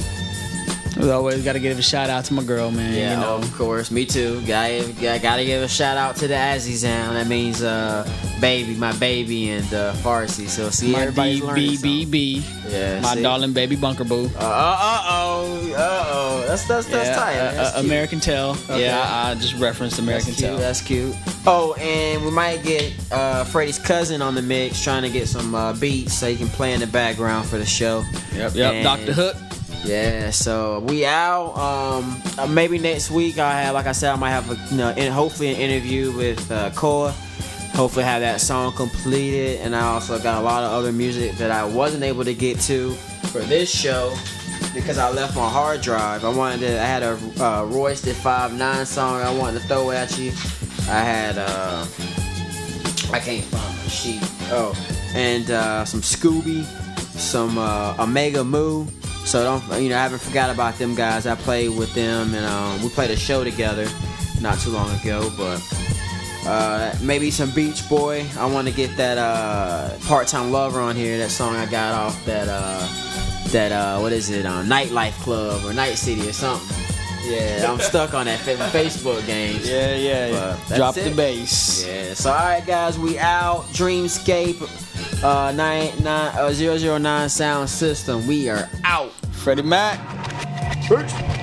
As always, got to give a shout out to my girl, man. Yeah, you know. of course. Me too. Gotta, gotta give a shout out to the Azizam. That means uh, baby, my baby, and uh, Farsi. So see, My everybody's B learning B B B. something. Yeah, My see? darling baby bunker boo. Uh, uh oh, uh oh. That's that's that's yeah, tight. uh, That's uh, cute. American Tell. Okay. Yeah, I, I just referenced American That's cute, Tell. That's cute. Oh, and we might get uh, Freddie's cousin on the mix, trying to get some uh, beats so he can play in the background for the show. Yep, yep. And- Doctor Hook. Yeah, so we out. Um, uh, maybe next week I'll have, like I said, I might have a, you know, in, hopefully an interview with uh, Koa. Hopefully have that song completed, and I also got a lot of other music that I wasn't able to get to for this show. because I left my hard drive. I wanted to. I had a uh, Royce the five nine song I wanted to throw at you. I had. Uh, I can't find my sheet. Oh, and uh, some Scooby, some uh, Omega Moo. So don't you know? I haven't forgot about them guys. I played with them, and um, we played a show together not too long ago. But uh, maybe some Beach Boy. I want to get that uh, Part-Time Lover on here. That song I got off that uh, that uh, what is it? Uh, Nightlife Club or Night City or something. Yeah, I'm stuck on that Facebook games. Yeah, yeah, yeah. Drop the bass. Yeah. So all right, guys, we out. Dreamscape, uh, nine nine uh, zero zero nine sound system. We are out. Freddie Mac. Peace.